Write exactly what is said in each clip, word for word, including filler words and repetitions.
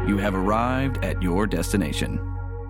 You have arrived at your destination.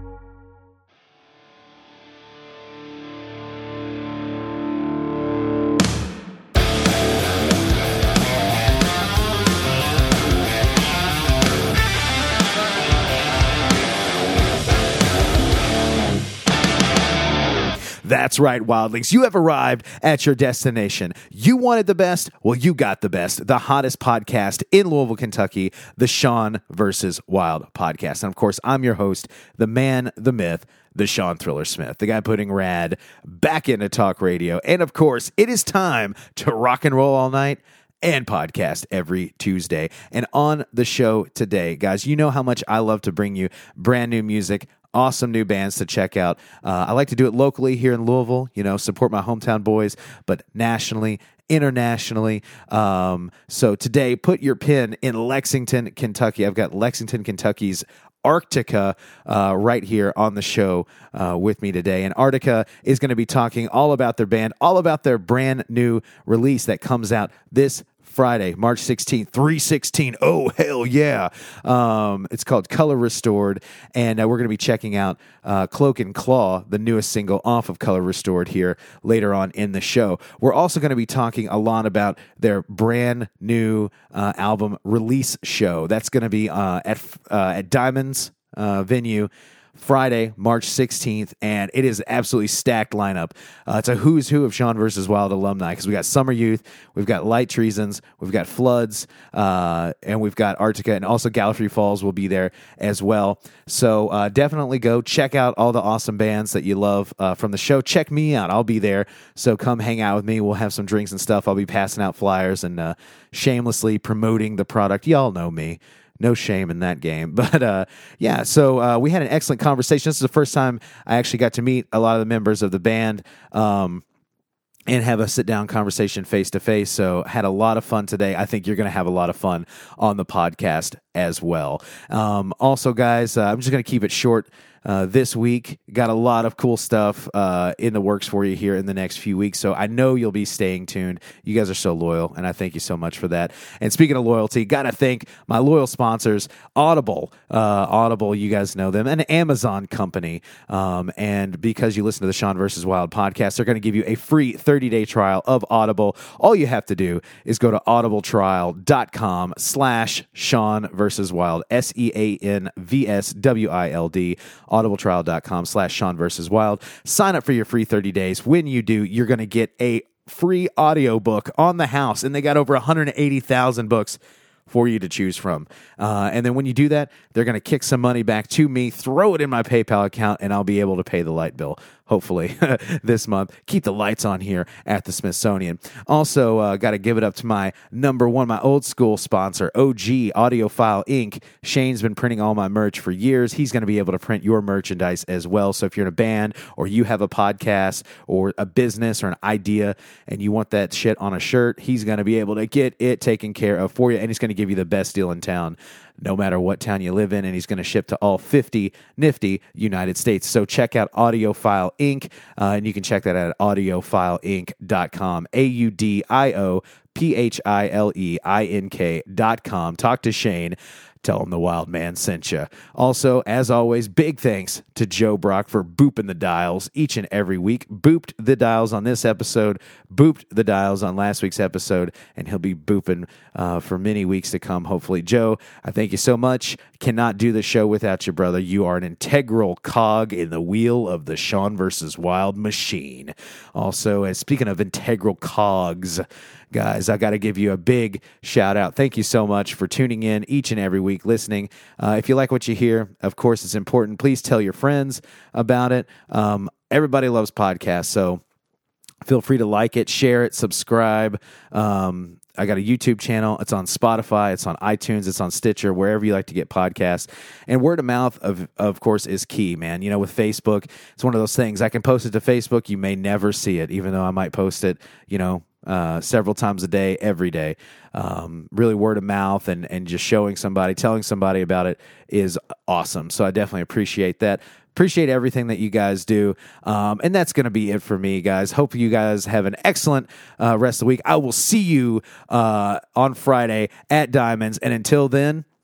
That's right, Wildlings. You have arrived at your destination. You wanted the best? Well, you got the best. The hottest podcast in Louisville, Kentucky, the Sean versus Wild podcast. And of course, I'm your host, the man, the myth, the Sean Thriller Smith, the guy putting rad back into talk radio. And of course, it is time to rock and roll all night and podcast every Tuesday. And on the show today, guys, you know how much I love to bring you brand new music, awesome new bands to check out. Uh, I like to do it locally here in Louisville, you know, support my hometown boys, but nationally, internationally. Um, so today, put your pin in Lexington, Kentucky. I've got Lexington, Kentucky's Arctica uh, right here on the show uh, with me today. And Arctica is going to be talking all about their band, all about their brand new release that comes out this Friday, March sixteenth, three sixteen. Oh, hell yeah. Um, it's called Color Restored, and uh, we're going to be checking out uh, Cloak and Claw, the newest single off of Color Restored here later on in the show. We're also going to be talking a lot about their brand new uh, album release show. That's going to be uh, at, uh, at Diamonds uh, venue Friday, March sixteenth, and it is absolutely stacked lineup. Uh, it's a who's who of Sean versus Wild alumni because we got Summer Youth, we've got Light Treasons, we've got Floods, uh, and we've got Arctica, and also Gallifrey Falls will be there as well. So uh, definitely go check out all the awesome bands that you love uh, from the show. Check me out. I'll be there. So come hang out with me. We'll have some drinks and stuff. I'll be passing out flyers and uh, shamelessly promoting the product. Y'all know me. No shame in that game. But uh, yeah, so uh, we had an excellent conversation. This is the first time I actually got to meet a lot of the members of the band um, and have a sit-down conversation face-to-face. So had a lot of fun today. I think you're going to have a lot of fun on the podcast as well. Um, also, guys, uh, I'm just going to keep it short. Uh, this week, got a lot of cool stuff uh, in the works for you here in the next few weeks, so I know you'll be staying tuned. You guys are so loyal, and I thank you so much for that. And speaking of loyalty, got to thank my loyal sponsors, Audible. Uh, Audible, you guys know them, an Amazon company. Um, and because you listen to the Sean versus Wild podcast, they're going to give you a free thirty-day trial of Audible. All you have to do is go to audibletrial.com slash Sean versus Wild, S E A N V S W I L D, audibletrial.com slash Sean versus Wild. Sign up for your free thirty days. When you do, you're going to get a free audiobook on the house, and they got over one hundred eighty thousand books for you to choose from. Uh, and then when you do that, they're going to kick some money back to me, throw it in my PayPal account, and I'll be able to pay the light bill, hopefully, this month. Keep the lights on here at the Smithsonian. Also, uh, got to give it up to my number one, my old school sponsor, O G, Audiophile Incorporated. Shane's been printing all my merch for years. He's going to be able to print your merchandise as well. So if you're in a band or you have a podcast or a business or an idea and you want that shit on a shirt, he's going to be able to get it taken care of for you, and he's going to give you the best deal in town, no matter what town you live in, and he's going to ship to all fifty nifty United States. So check out Audiophile Incorporated, uh, and you can check that out at audiophile inc dot com, A U D I O P H I L E I N K dot com. Talk to Shane. Tell him the Wild Man sent you. Also, as always, big thanks to Joe Brock for booping the dials each and every week. Booped the dials on this episode, booped the dials on last week's episode, and he'll be booping uh, for many weeks to come, hopefully. Joe, I thank you so much. Cannot do the show without you, brother. You are an integral cog in the wheel of the Sean versus Wild machine. Also, and speaking of integral cogs, guys, I got to give you a big shout out. Thank you so much for tuning in each and every week, listening. Uh, if you like what you hear, of course, it's important. Please tell your friends about it. Um, everybody loves podcasts, so feel free to like it, share it, subscribe. Um, I got a YouTube channel. It's on Spotify. It's on iTunes. It's on Stitcher, wherever you like to get podcasts. And word of mouth, of of course, is key, man. You know, with Facebook, it's one of those things. I can post it to Facebook. You may never see it, even though I might post it, you know, uh, several times a day, every day. Um, really word of mouth and, and just showing somebody, telling somebody about it is awesome. So I definitely appreciate that. Appreciate everything that you guys do. Um, and that's going to be it for me, guys. Hope you guys have an excellent uh, rest of the week. I will see you uh, on Friday at Diamonds. And until then,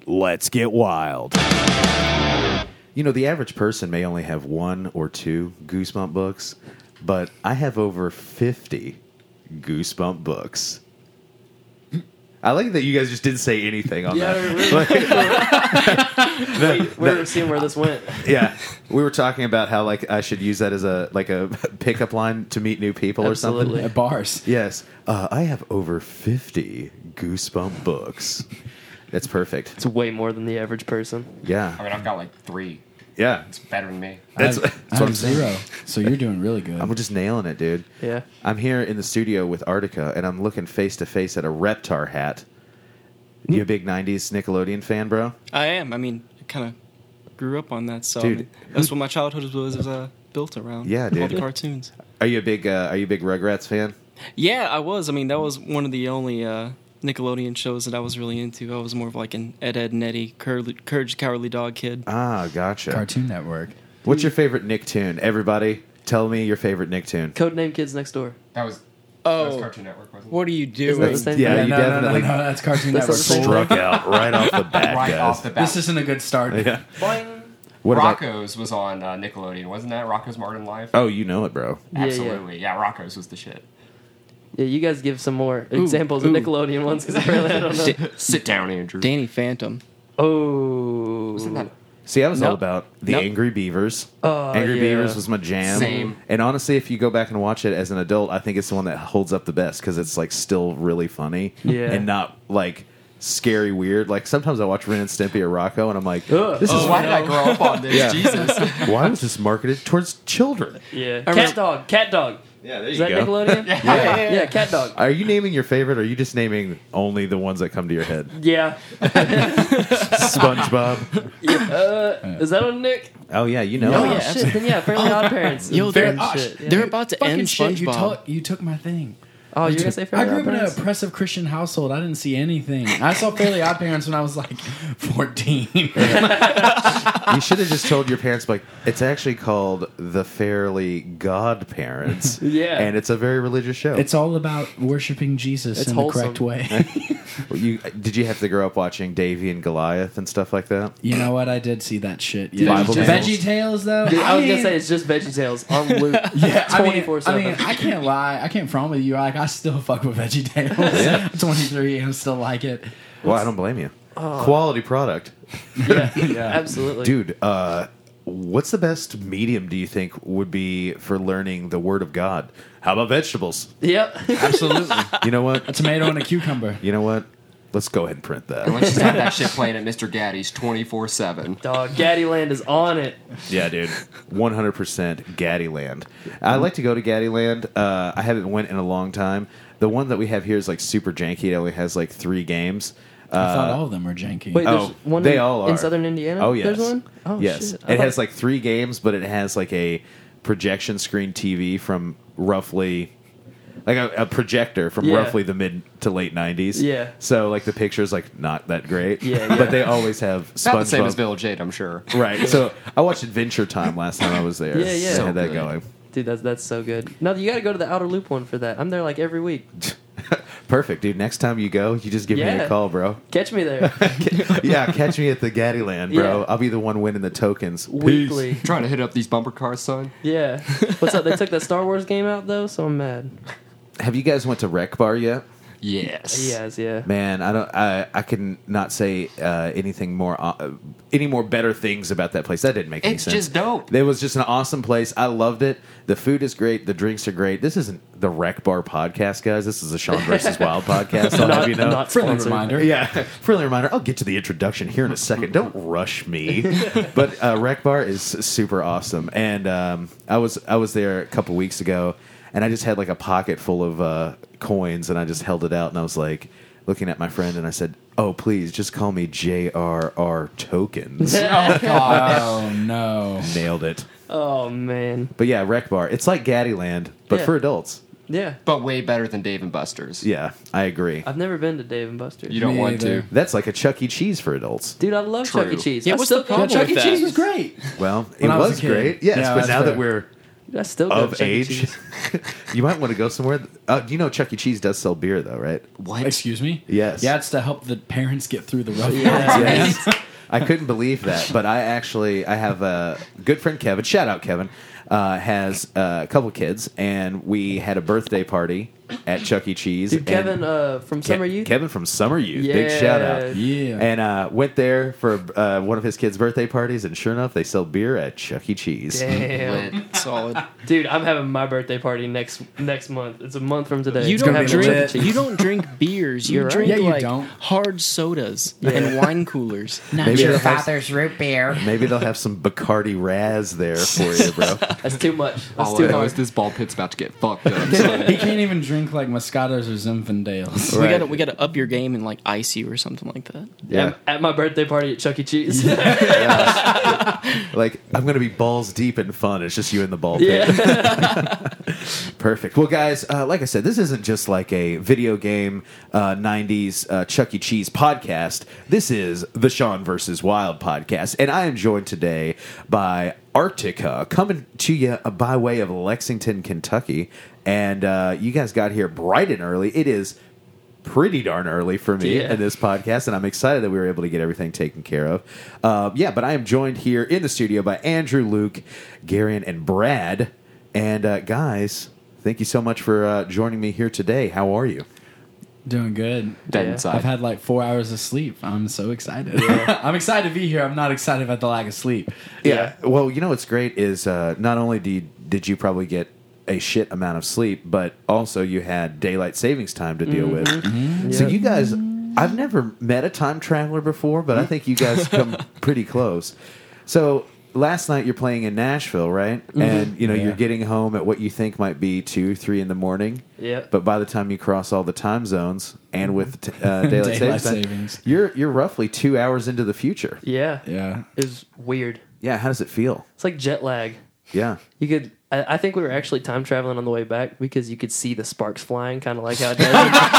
let's get wild. You know, the average person may only have one or two Goosebump books, but I have over fifty Goosebump books. I like that you guys just didn't say anything on Yeah, that. we're, we, we were seeing where this went. Yeah, we were talking about how like I should use that as a like a pickup line to meet new people Absolutely. or something. At bars. Yes, uh, I have over fifty Goosebump books. That's perfect. It's way more than the average person. Yeah, I mean, I've got like three. yeah. It's better than me. That's, I that's have, I what have I'm saying. zero. So you're doing really good. I'm just nailing it, dude. Yeah. I'm here in the studio with Artica, and I'm looking face to face at a Reptar hat. You a big nineties Nickelodeon fan, bro? I am. I mean, I kind of grew up on that, so Dude, I mean, that's what my childhood was, was uh, built around. Yeah, All dude. the cartoons. Are you a big uh, Are you a big Rugrats fan? Yeah, I was. I mean, that was one of the only uh, Nickelodeon shows that I was really into. I was more of like an Ed, Ed, and Eddie, Courage, Courage Cowardly Dog kid. Ah, gotcha. Cartoon Network. What's your favorite Nicktoon? Everybody, tell me your favorite Nicktoon. Codename Kids Next Door. That was, Oh. that was Cartoon Network, wasn't it? What are you Isn't that the doing? same Yeah, thing? you no, no, definitely no, no, no, that's Cartoon That's Network. the same struck out right off the bat, right guys. off the bat. This isn't a good start. Yeah. Boing. What about? Rocco's was on uh, Nickelodeon, wasn't that? Rocco's Modern Life? Oh, you know it, bro. Yeah, yeah. Absolutely. Yeah, Rocco's was the shit. Yeah, you guys give some more examples of ooh. Nickelodeon ones because apparently I don't know. Da- Sit down, Andrew. Danny Phantom. Oh. Wasn't that? See, I was all Nope. about the Nope. Angry Beavers. Oh, Angry yeah. Beavers was my jam. Same. And honestly, if you go back and watch it as an adult, I think it's the one that holds up the best because it's like still really funny Yeah. and not like scary weird. Like sometimes I watch Ren and Stimpy or Rocco, and I'm like, Ugh. this is Why did I grow up on this? Yeah. Jesus. why was this marketed towards children? Yeah. I Cat remember- Dog. Cat Dog. Yeah, there Is that Nickelodeon? yeah. Yeah. yeah. Cat Dog. Are you naming your favorite, or are you just naming only the ones that come to your head? Yeah. SpongeBob. Uh, is that on Nick? Oh yeah, you know. Oh, it. yeah, shit. Then yeah, Fairly Odd Parents. Yo, and they're- shit. Yeah. They're about to Fucking end shit, you, SpongeBob. took, you took my thing. Oh, you're gonna say I Fairly grew Odd up in an Parents? oppressive Christian household. I didn't see anything. I saw Fairly Odd Parents when I was like fourteen. You should have just told your parents, like, it's actually called The Fairly Godparents. Yeah. And it's a very religious show. It's all about worshiping Jesus It's in wholesome. the correct way. you, did you have to grow up watching Davy and Goliath and stuff like that? You know what? I did see that shit. Dude, Yeah. Bible just- Tales? Veggie Tales, though. Dude, I was mean- gonna say it's just VeggieTales on loop. Yeah, I mean, twenty-four I seven. mean, I can't lie. I can't front with you. Like, I still fuck with Veggie Tales. Yeah. I'm twenty-three and I still like it. Well, I don't blame you. Quality product. yeah, Yeah. absolutely, Dude, uh, what's the best medium do you think would be for learning the Word of God? How about vegetables? Yep. Absolutely. You know what? A tomato and a cucumber. You know what? Let's go ahead and print that. Let's just have that shit playing at Mister Gaddy's twenty-four seven. Dog, Gaddyland is on it. Yeah, dude, one hundred percent Gaddyland. I'd like to go to Gaddyland. Uh, I haven't went in a long time. The one that we have here is like super janky. It only has like three games. I thought Uh, all of them were janky. Wait, there's oh, one they in, all in are. southern Indiana? Oh yes, There's one? Oh, yes. shit. I It thought- has like three games, but it has like a projection screen T V from roughly. Like a, a projector from Yeah. roughly the mid to late nineties. Yeah. So like the picture's like not that great. Yeah, yeah. But they always have It's not the same SpongeBob- as Village Eight, I'm sure. Right. So I watched Adventure Time last time I was there. Yeah, yeah. They So had that good. going. Dude, that's that's so good. No, you got to go to the Outer Loop one for that. I'm there like every week. Perfect, dude. Next time you go, you just give me Yeah. a call, bro. Catch me there Yeah, catch me at the Gaddyland, bro. Yeah. I'll be the one winning the tokens. Peace. weekly. Trying to hit up these bumper cars, son. Yeah. What's up? They took that Star Wars game out though, so I'm mad. Have you guys went to Rec Bar yet? Yes. He has, yeah. Man, I don't. I I can not say uh, anything more, uh, any more better things about that place. That didn't make any It's sense. just dope. It was just an awesome place. I loved it. The food is great. The drinks are great. This isn't the Rec Bar podcast, guys. This is the Sean versus Wild podcast. I'll Not, have you know. not Friendly sponsored. reminder. Yeah, friendly reminder. I'll get to the introduction here in a second. Don't rush me. But uh, Rec Bar is super awesome, and um, I was I was there a couple weeks ago, and I just had like a pocket full of uh, coins, and I just held it out, and I was like looking at my friend, and I said, "Oh, please, just call me J R R Tokens." Oh, God. Oh, no. Nailed it. Oh man. But yeah, Rec Bar. It's like Gaddyland, but Yeah. for adults. Yeah. But way better than Dave and Buster's. Yeah, I agree. I've never been to Dave and Buster's. You don't Me want either. to. That's like a Chuck E. Cheese for adults. Dude, I love True. Chuck E. Cheese. Yeah, I what's still the go problem Chuck there. E. with Cheese that? was great. Well, it When I was, was a kid. great. Yes, Yeah, but that's now that fair. we're I still go of to Chuck E. age. Cheese. You might want to go somewhere. Uh, you know, Chuck E. Cheese does sell beer, though, right? What? Excuse me? Yes. Yeah, it's to help the parents get through the rough Yeah. parts, man. Yes. I couldn't believe that, but I actually I have a good friend Kevin. Shout out Kevin. Uh, has uh, a couple kids, and we had a birthday party at Chuck E. Cheese. Dude, and Kevin uh, from Ke- Summer Youth. Kevin from Summer Youth. Yeah. Big shout out. Yeah. And uh, went there for uh, one of his kids' birthday parties, and sure enough, they sell beer at Chuck E. Cheese. Damn. Lit. Solid. Dude, I'm having my birthday party next next month. It's a month from today. You It's don't gonna be drink. Chuck E. Cheese. You don't drink beers. You You're right. drink Yeah, you like don't. hard sodas and wine coolers. Not Maybe your they'll have- father's root beer. Maybe they'll have some Bacardi Raz there for you, bro. That's too much. That's All too I know hard. is this ball pit's about to get fucked up. So. He can't even drink like Moscatos or Zinfandels. We Right. gotta we gotta up your game and like ice you or something like that. Yeah. At, at my birthday party at Chuck E. Cheese. Like, I'm going to be balls deep in fun. It's just you in the ball pit. yeah. Perfect. Well, guys, uh, like I said, this isn't just like a video game uh, nineties uh, Chuck E. Cheese podcast. This is the Sean versus Wild podcast. And I am joined today by Arctica, coming to you by way of Lexington, Kentucky. And uh, you guys got here bright and early. It is pretty darn early for me Yeah. in this podcast, and I'm excited that we were able to get everything taken care of. Uh, yeah, but I am joined here in the studio by Andrew, Luke, Garion, and Brad. And uh, guys, thank you so much for uh, joining me here today. How are you? Doing good. Dead Yeah. inside. I've had like four hours of sleep. I'm so excited. I'm excited to be here. I'm not excited about the lack of sleep. Yeah. Well, you know what's great is uh, not only do you, did you probably get a shit amount of sleep, but also you had daylight savings time to deal with. So Yep. you guys, I've never met a time traveler before, but I think you guys come pretty close. So last night you're playing in Nashville, right? And you know Yeah. you're getting home at what you think might be two, three in the morning. Yep. But by the time you cross all the time zones and with t- uh, daylight, Daylight savings, time, savings. you're you're roughly two hours into the future. Yeah. Yeah. It was weird. Yeah, how does it feel? It's like jet lag. Yeah. You could. I, I think we were actually time traveling on the way back because you could see the sparks flying, kind of like how it does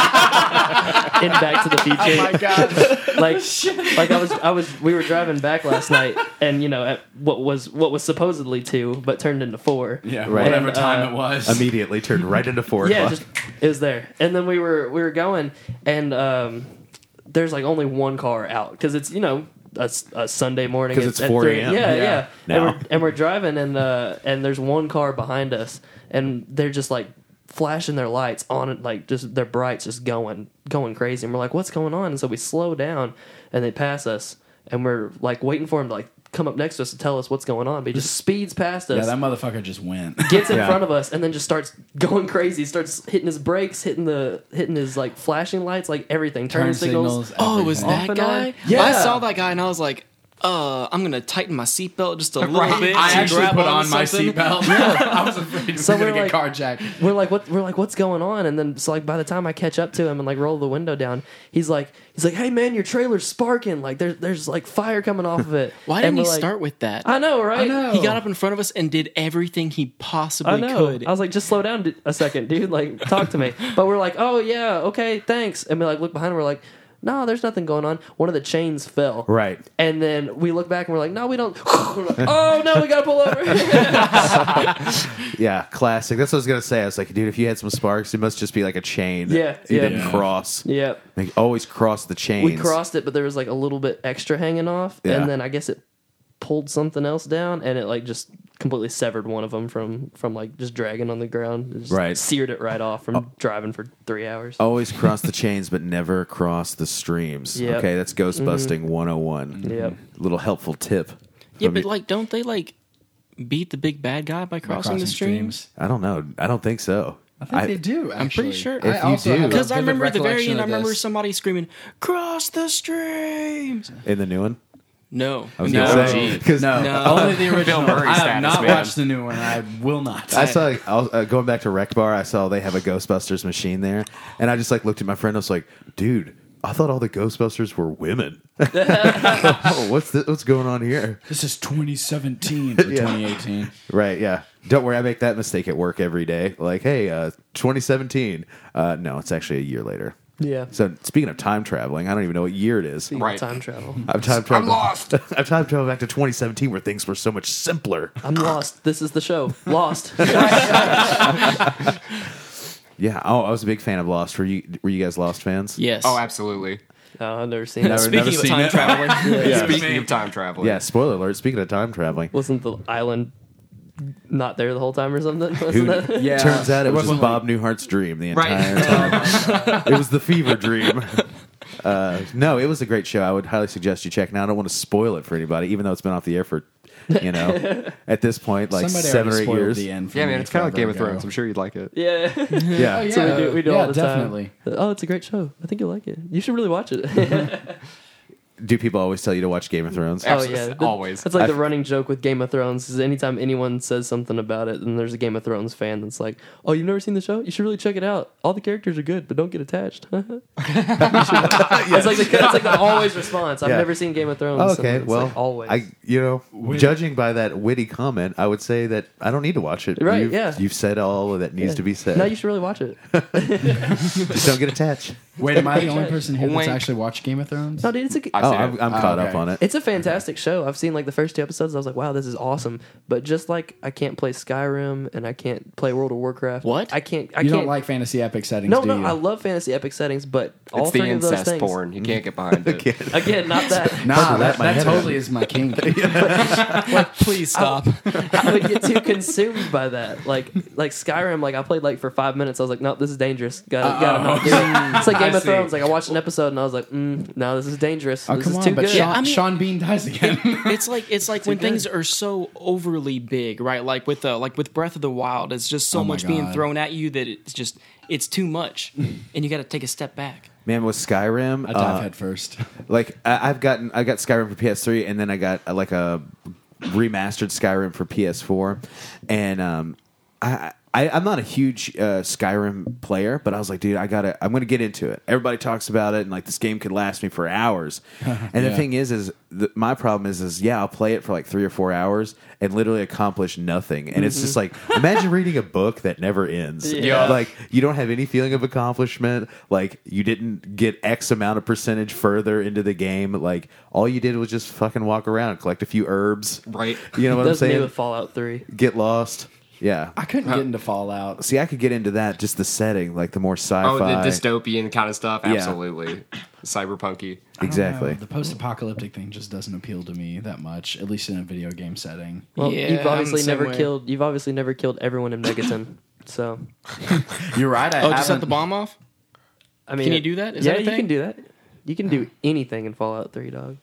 in Back to the Future. Oh my god! Like, like I was, I was. We were driving back last night, and you know, at what was what was supposedly two, but turned into four. Yeah. Right. Whatever And, time uh, it was. Immediately turned right into four Yeah, o'clock. just it was there, and then we were we were going, and um, there's like only one car out because it's you know. A, s- a Sunday morning 'Cause at- it's at four three. a.m.. Yeah, Yeah. yeah. Now. And, we're, and we're driving, and uh, and there's one car behind us, and they're just like flashing their lights on it, like just their brights just going going crazy. And we're like, "What's going on?" And so we slow down, and they pass us, and we're like waiting for him to like come up next to us to tell us what's going on. But he just speeds past us, yeah, that motherfucker just went. gets in Yeah. front of us, and then just starts going crazy. Starts hitting his brakes, hitting the hitting his like flashing lights, like everything, turn, Turn signals. signals. Oh, it was everything. Off that and guy? on. Yeah. I Yeah. saw that guy and I was like, uh, I'm gonna tighten my seatbelt just a little Right. bit. I to actually grab put onto on my something. seatbelt. I was afraid we So were we're gonna like- get carjacked. We're like, what? We're like, what's going on? And then, so like, by the time I catch up to him and like roll the window down, he's like, he's like, hey man, your trailer's sparking. Like, there's there's like fire coming off of it. Why And didn't he we're like, start with that? I know, right? I know. He got up in front of us and did everything he possibly I know. could. I was like, just slow down d- a second, dude. Like, talk to me. But we're like, oh yeah, okay, thanks. And we like look behind, and we're like, no, there's nothing going on. One of the chains fell. Right. And then we look back and we're like, no, we don't. We're like, oh no, we gotta pull over. Yeah, classic. That's what I was gonna say. I was like, dude, if you had some sparks, it must just be like a chain. Yeah, you yeah. didn't cross. Yep. Like, always cross the chains. We crossed it, but there was like a little bit extra hanging off, Yeah. and then I guess it pulled something else down, and it like just completely severed one of them from from like just dragging on the ground. It just Right. seared it right off from driving for three hours. Always cross the chains, but never cross the streams. Yep. Okay, that's ghost busting one oh one. Yep. Little helpful tip. yeah, from but you- like, don't they like beat the big bad guy by crossing, the streams? I don't know. I don't think so. I think they do. I'm pretty actually. sure. If I you also do- have a Because I vivid remember at the very recollection end, I of remember this. somebody screaming, "Cross the streams!" In the new one? No, I was no. gonna say, gee. because No, No. only the original. Murray I have status, not man. watched the new one. I will not. I saw, I was, uh, going back to Rec Bar, I saw they have a Ghostbusters machine there. And I just like looked at my friend. I was like, dude, I thought all the Ghostbusters were women. oh, what's this, what's going on here? This is twenty seventeen or Yeah. twenty eighteen. Right, yeah. Don't worry, I make that mistake at work every day. Like, hey, uh, twenty seventeen. Uh, no, it's actually a year later. Yeah. So speaking of time traveling, I don't even know what year it is. Speaking of Right. time travel. I've time traveled. I'm lost. I've time traveled back to twenty seventeen where things were so much simpler. I'm lost. This is the show. Lost. Yeah. Oh, I was a big fan of Lost. Were you Were you guys Lost fans? Yes. Oh, absolutely. Oh, I've never seen it. Never- Speaking never of seen time it. traveling, Yeah. Speaking of time traveling. Yeah. Spoiler alert. Speaking of time traveling, Wasn't the island not there the whole time or something? Wasn't who, that? Yeah. turns out it was wasn't just Bob Newhart's dream the Right. entire time. It was the fever dream. Uh, no, it was a great show. I would highly suggest you check it out. I don't want to spoil it for anybody, even though it's been off the air for, you know, at this point, like Somebody seven or already eight spoiled years. The end for Yeah, me man, it's kind of like forever Game of Thrones. ago. I'm sure you'd like it. Yeah. Yeah. Oh, So we do, we do yeah, all the definitely. time. Oh, it's a great show. I think you'll like it. You should really watch it. Do people always tell you to watch Game of Thrones? Oh Absolutely. yeah, That- Always. That's like I- the running joke with Game of Thrones. Is anytime anyone says something about it, and there's a Game of Thrones fan that's like, "Oh, you've never seen the show? You should really check it out. All the characters are good, but don't get attached." It's like the, it's like the always response. I've Yeah. never seen Game of Thrones. Oh, and okay, it's well, like always. I you know, judging by that witty comment, I would say that I don't need to watch it. Right, You've, yeah. You've said all that needs Yeah. to be said. No, you should really watch it. Just don't get attached. Wait, am I the only person here that's Wink. actually watched Game of Thrones? No, dude, it's a I've Oh, seen I'm, it. I'm Oh, caught okay. up on it. it's a fantastic show. I've seen like the first two episodes. I was like, wow, this is awesome. But just like I can't play Skyrim and I can't play World of Warcraft. What? I can't. I you can't don't like fantasy epic settings, No, do no, you? I love fantasy epic settings, but all It's the three of those incest things. porn. You can't get behind it. Again, not that. Nah, Fuck, that, wrap my that head totally around. is my kink. Please stop. I would get too consumed by that. Like like Skyrim, like I played like for five minutes. I was like, no, this is dangerous. Gotta, gotta not do it. It's like Game I of see. Thrones. Like I watched an episode and I was like, mm, no, this is dangerous. Oh, this come is on, too but good. Sean, Yeah, I mean- Sean Bean dies again. It's like it's like when things are so overly big, right? Like with uh, like with Breath of the Wild, it's just so Oh my much being God. thrown at you that it's just it's too much, and you got to take a step back. Man, with Skyrim, I dive uh, head first. like I, I've gotten, I got Skyrim for P S three, and then I got uh, like a remastered Skyrim for P S four, and um, I, I I'm not a huge uh, Skyrim player, but I was like, dude, I gotta, I'm gonna get into it. Everybody talks about it, and like this game could last me for hours. And the Yeah. thing is, is the, my problem is, is yeah, I'll play it for like three or four hours and literally accomplish nothing. And it's just like, imagine reading a book that never ends. Yeah. Like you don't have any feeling of accomplishment. Like you didn't get X amount of percentage further into the game. Like all you did was just fucking walk around, collect a few herbs. Right. You know what I'm That's me saying? with Fallout Three. Get lost. Yeah. I couldn't get into Fallout. See, I could get into that, just the setting, like the more sci-fi. Oh, the dystopian kind of stuff? Yeah. Absolutely. Cyberpunky. Exactly. I don't know, the post-apocalyptic thing just doesn't appeal to me that much, at least in a video game setting. Well, Yeah, you've I'm obviously the same never way. killed. You've obviously never killed everyone in Megaton. So You're right. I Oh, just set haven't. the bomb off. I mean, Can you do that? Is yeah, that a you thing? can do that. You can do anything in Fallout Three, dog.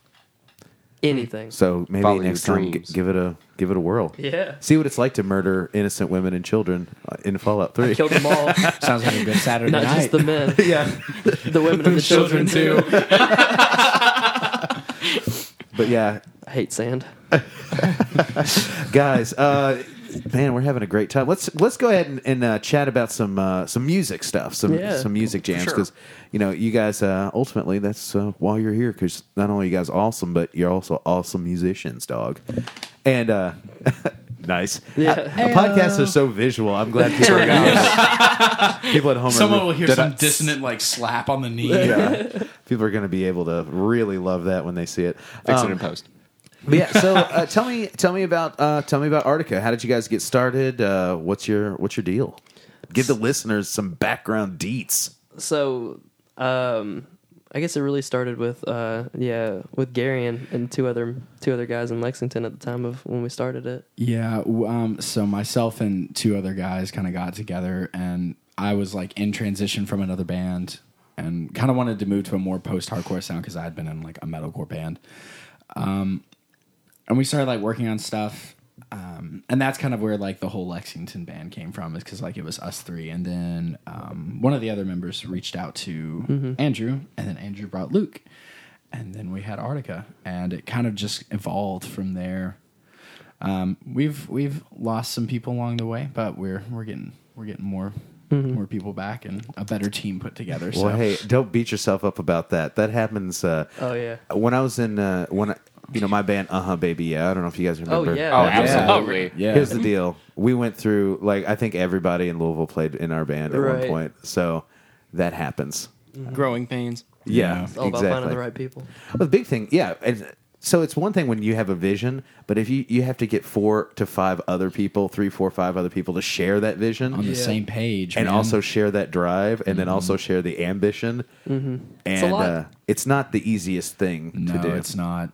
Anything. So maybe Follow next your time, g- dreams. give it a give it a whirl. Yeah. See what it's like to murder innocent women and children uh, in Fallout Three. Killed them all. Sounds like a good Saturday Not night. just the men. yeah, The women and the children, too. but yeah, I hate sand. guys, uh, man, we're having a great time. Let's let's go ahead and, and uh, chat about some uh, some music stuff, some Yeah. some music jams, Sure. because you know you guys uh, ultimately that's uh, why you're here, because not only are you guys awesome, but you're also awesome musicians, dog. And uh, nice. Yeah. Uh, podcasts are so visual. I'm glad people are gonna, people at home. Someone are, will hear Did some I- dissonant like slap on the knee. Yeah, people are going to be able to really love that when they see it. Fix Um, it in post. But yeah, so uh, tell me, tell me about, uh, tell me about Artica. How did you guys get started? Uh, what's your, what's your deal? Give the listeners some background deets. So, um, I guess it really started with, uh, yeah, with Gary and, and two other two other guys in Lexington at the time of when we started it. Yeah. w- Um, so myself and two other guys kind of got together, and I was like in transition from another band, and kind of wanted to move to a more post-hardcore sound because I had been in like a metalcore band. Um, and we started like working on stuff, um, and that's kind of where like the whole Lexington band came from, is because like it was us three, and then um, one of the other members reached out to Andrew, and then Andrew brought Luke, and then we had Artica, and it kind of just evolved from there. Um, we've we've lost some people along the way, but we're we're getting we're getting more more people back and a better team put together. So. Well, hey, don't beat yourself up about that. That happens. Uh, Oh yeah. when I was in, uh, when I, you know, my band, Uh Huh Baby, yeah. I don't know if you guys remember. yeah. Oh, Yeah. absolutely. yeah. Here's the deal. We went through, like, I think everybody in Louisville played in our band at one Right. point. So that happens. growing pains. Yeah, It's all about exactly. finding the right people. Well, the big thing, yeah. And so it's one thing when you have a vision, but if you, you have to get four to five other people, three, four, five other people to share that vision On the Yeah. same page, and man. also share that drive, and then also share the ambition. Mm-hmm. And a lot. Uh, it's not the easiest thing no, to do. it's not.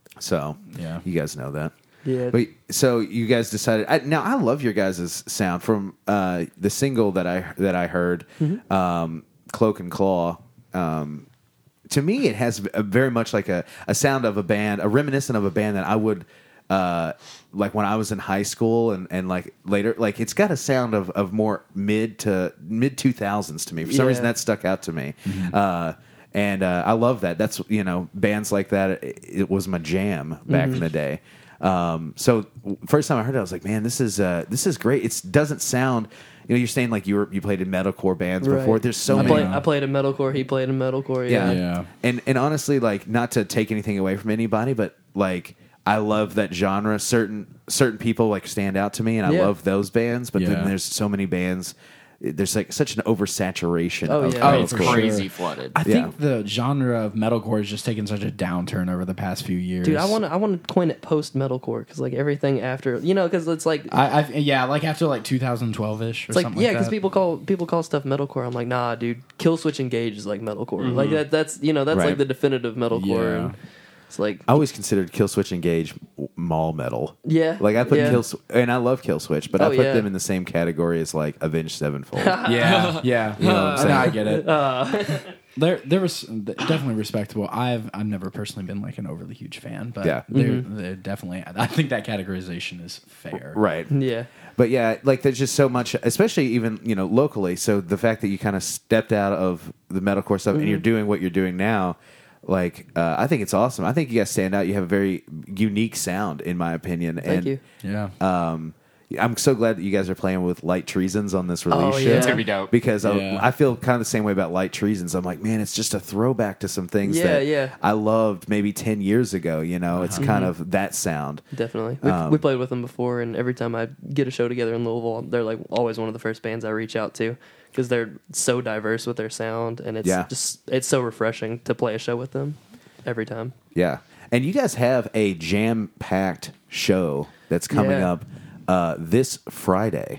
So Yeah. you guys know that. Yeah. But so you guys decided. I, now I love your guys' sound from uh, the single that I that I heard, Mm-hmm. um, "Cloak and Claw." Um, to me, it has a, very much like a, a sound of a band, a reminiscent of a band that I would uh, like when I was in high school and, and like later. Like it's got a sound of, of more mid to mid two thousands to me. For some Yeah. reason, that stuck out to me. Uh, and uh, I love that. That's you know bands like that. It, it was my jam back in the day. Um, so first time I heard it, I was like, man, this is uh, this is great. It doesn't sound. You know, you're saying like you were you played in metalcore bands Right. before. There's so I, many. played, I played in metalcore. He played in metalcore. Yeah. Yeah. Yeah. And and honestly, like not to take anything away from anybody, but like I love that genre. Certain certain people like stand out to me, and I Yeah. love those bands. But Yeah. then there's so many bands. There's like such an oversaturation. Oh, of yeah. Oh, it's metalcore. crazy sure. flooded. I Yeah. think the genre of metalcore has just taken such a downturn over the past few years. Dude, I want to I want to coin it post metalcore because like everything after you know because it's like I, I yeah, like after like two thousand twelve ish or it's like something yeah like because that. people call people call stuff metalcore. I'm like nah, dude. Killswitch Engage is like metalcore. Like that that's you know that's Right. like the definitive metalcore. Yeah. And it's like I always considered Killswitch Engage mall metal. yeah, Like I put yeah. Kill and I love Killswitch, but Oh, I put yeah. them in the same category as like Avenged Sevenfold. Yeah, yeah, You know what I'm I saying? know, I get it. Uh, They're they're res- definitely respectable. I've I've never personally been like an overly huge fan, but Yeah. they're Mm-hmm. they're definitely. I think that categorization is fair. Right. yeah. But yeah, like there's just so much, especially even you know locally. So the fact that you kind of stepped out of the metalcore stuff Mm-hmm. and you're doing what you're doing now, like uh, I think it's awesome. I think you guys stand out. You have a very unique sound, in my opinion. Thank and, you. Yeah. Um, I'm so glad that you guys are playing with Light Treasons on this release. Oh, show. yeah. It's gonna be dope. Because Yeah. I, I feel kind of the same way about Light Treasons. I'm like, man, it's just a throwback to some things Yeah, that yeah. I loved maybe ten years ago. You know, it's Uh-huh. kind Mm-hmm. of that sound. Definitely. We've, Um, we played with them before, and every time I get a show together in Louisville, they're like always one of the first bands I reach out to because they're so diverse with their sound, and it's Yeah. just it's so refreshing to play a show with them every time. Yeah. And you guys have a jam packed show that's coming Yeah. up uh, this Friday.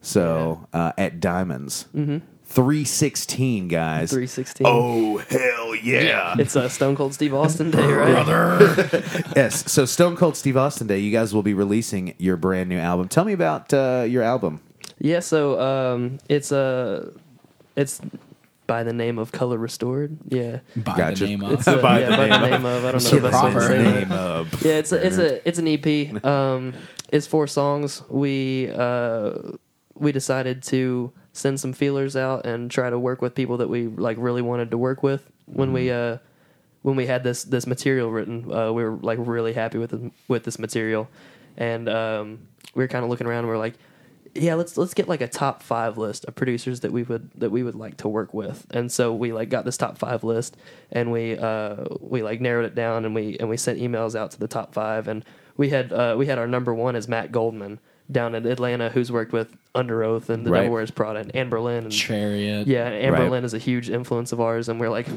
So uh, at Diamonds. Mm-hmm. three sixteen, guys. three sixteen. Oh, hell yeah. It's uh, Stone Cold Steve Austin Day, right? Yes. So Stone Cold Steve Austin Day, you guys will be releasing your brand new album. Tell me about uh, your album. Yeah. So um, it's uh, it's by the name of Color Restored. Yeah. By Gotcha. the name of. It's uh, By yeah, the by name the of- name of. I don't know Your the best way to proper say that. name of. Yeah, it's a, it's a it's an E P. Um, it's four songs. We uh, we decided to send some feelers out and try to work with people that we like really wanted to work with. When we uh, when we had this this material written, uh, we were like really happy with the, with this material, and um, we were kind of looking around. and we are like, yeah, let's let's get like a top five list of producers that we would that we would like to work with. And so we like got this top five list, and we uh, we like narrowed it down, and we and we sent emails out to the top five, and we had uh, we had our number one as Matt Goldman down in Atlanta, who's worked with Under Oath and The Right. Devil Wears Prada and Anne Berlin. And, Chariot. yeah, Anne Right. Berlin is a huge influence of ours, and we're like,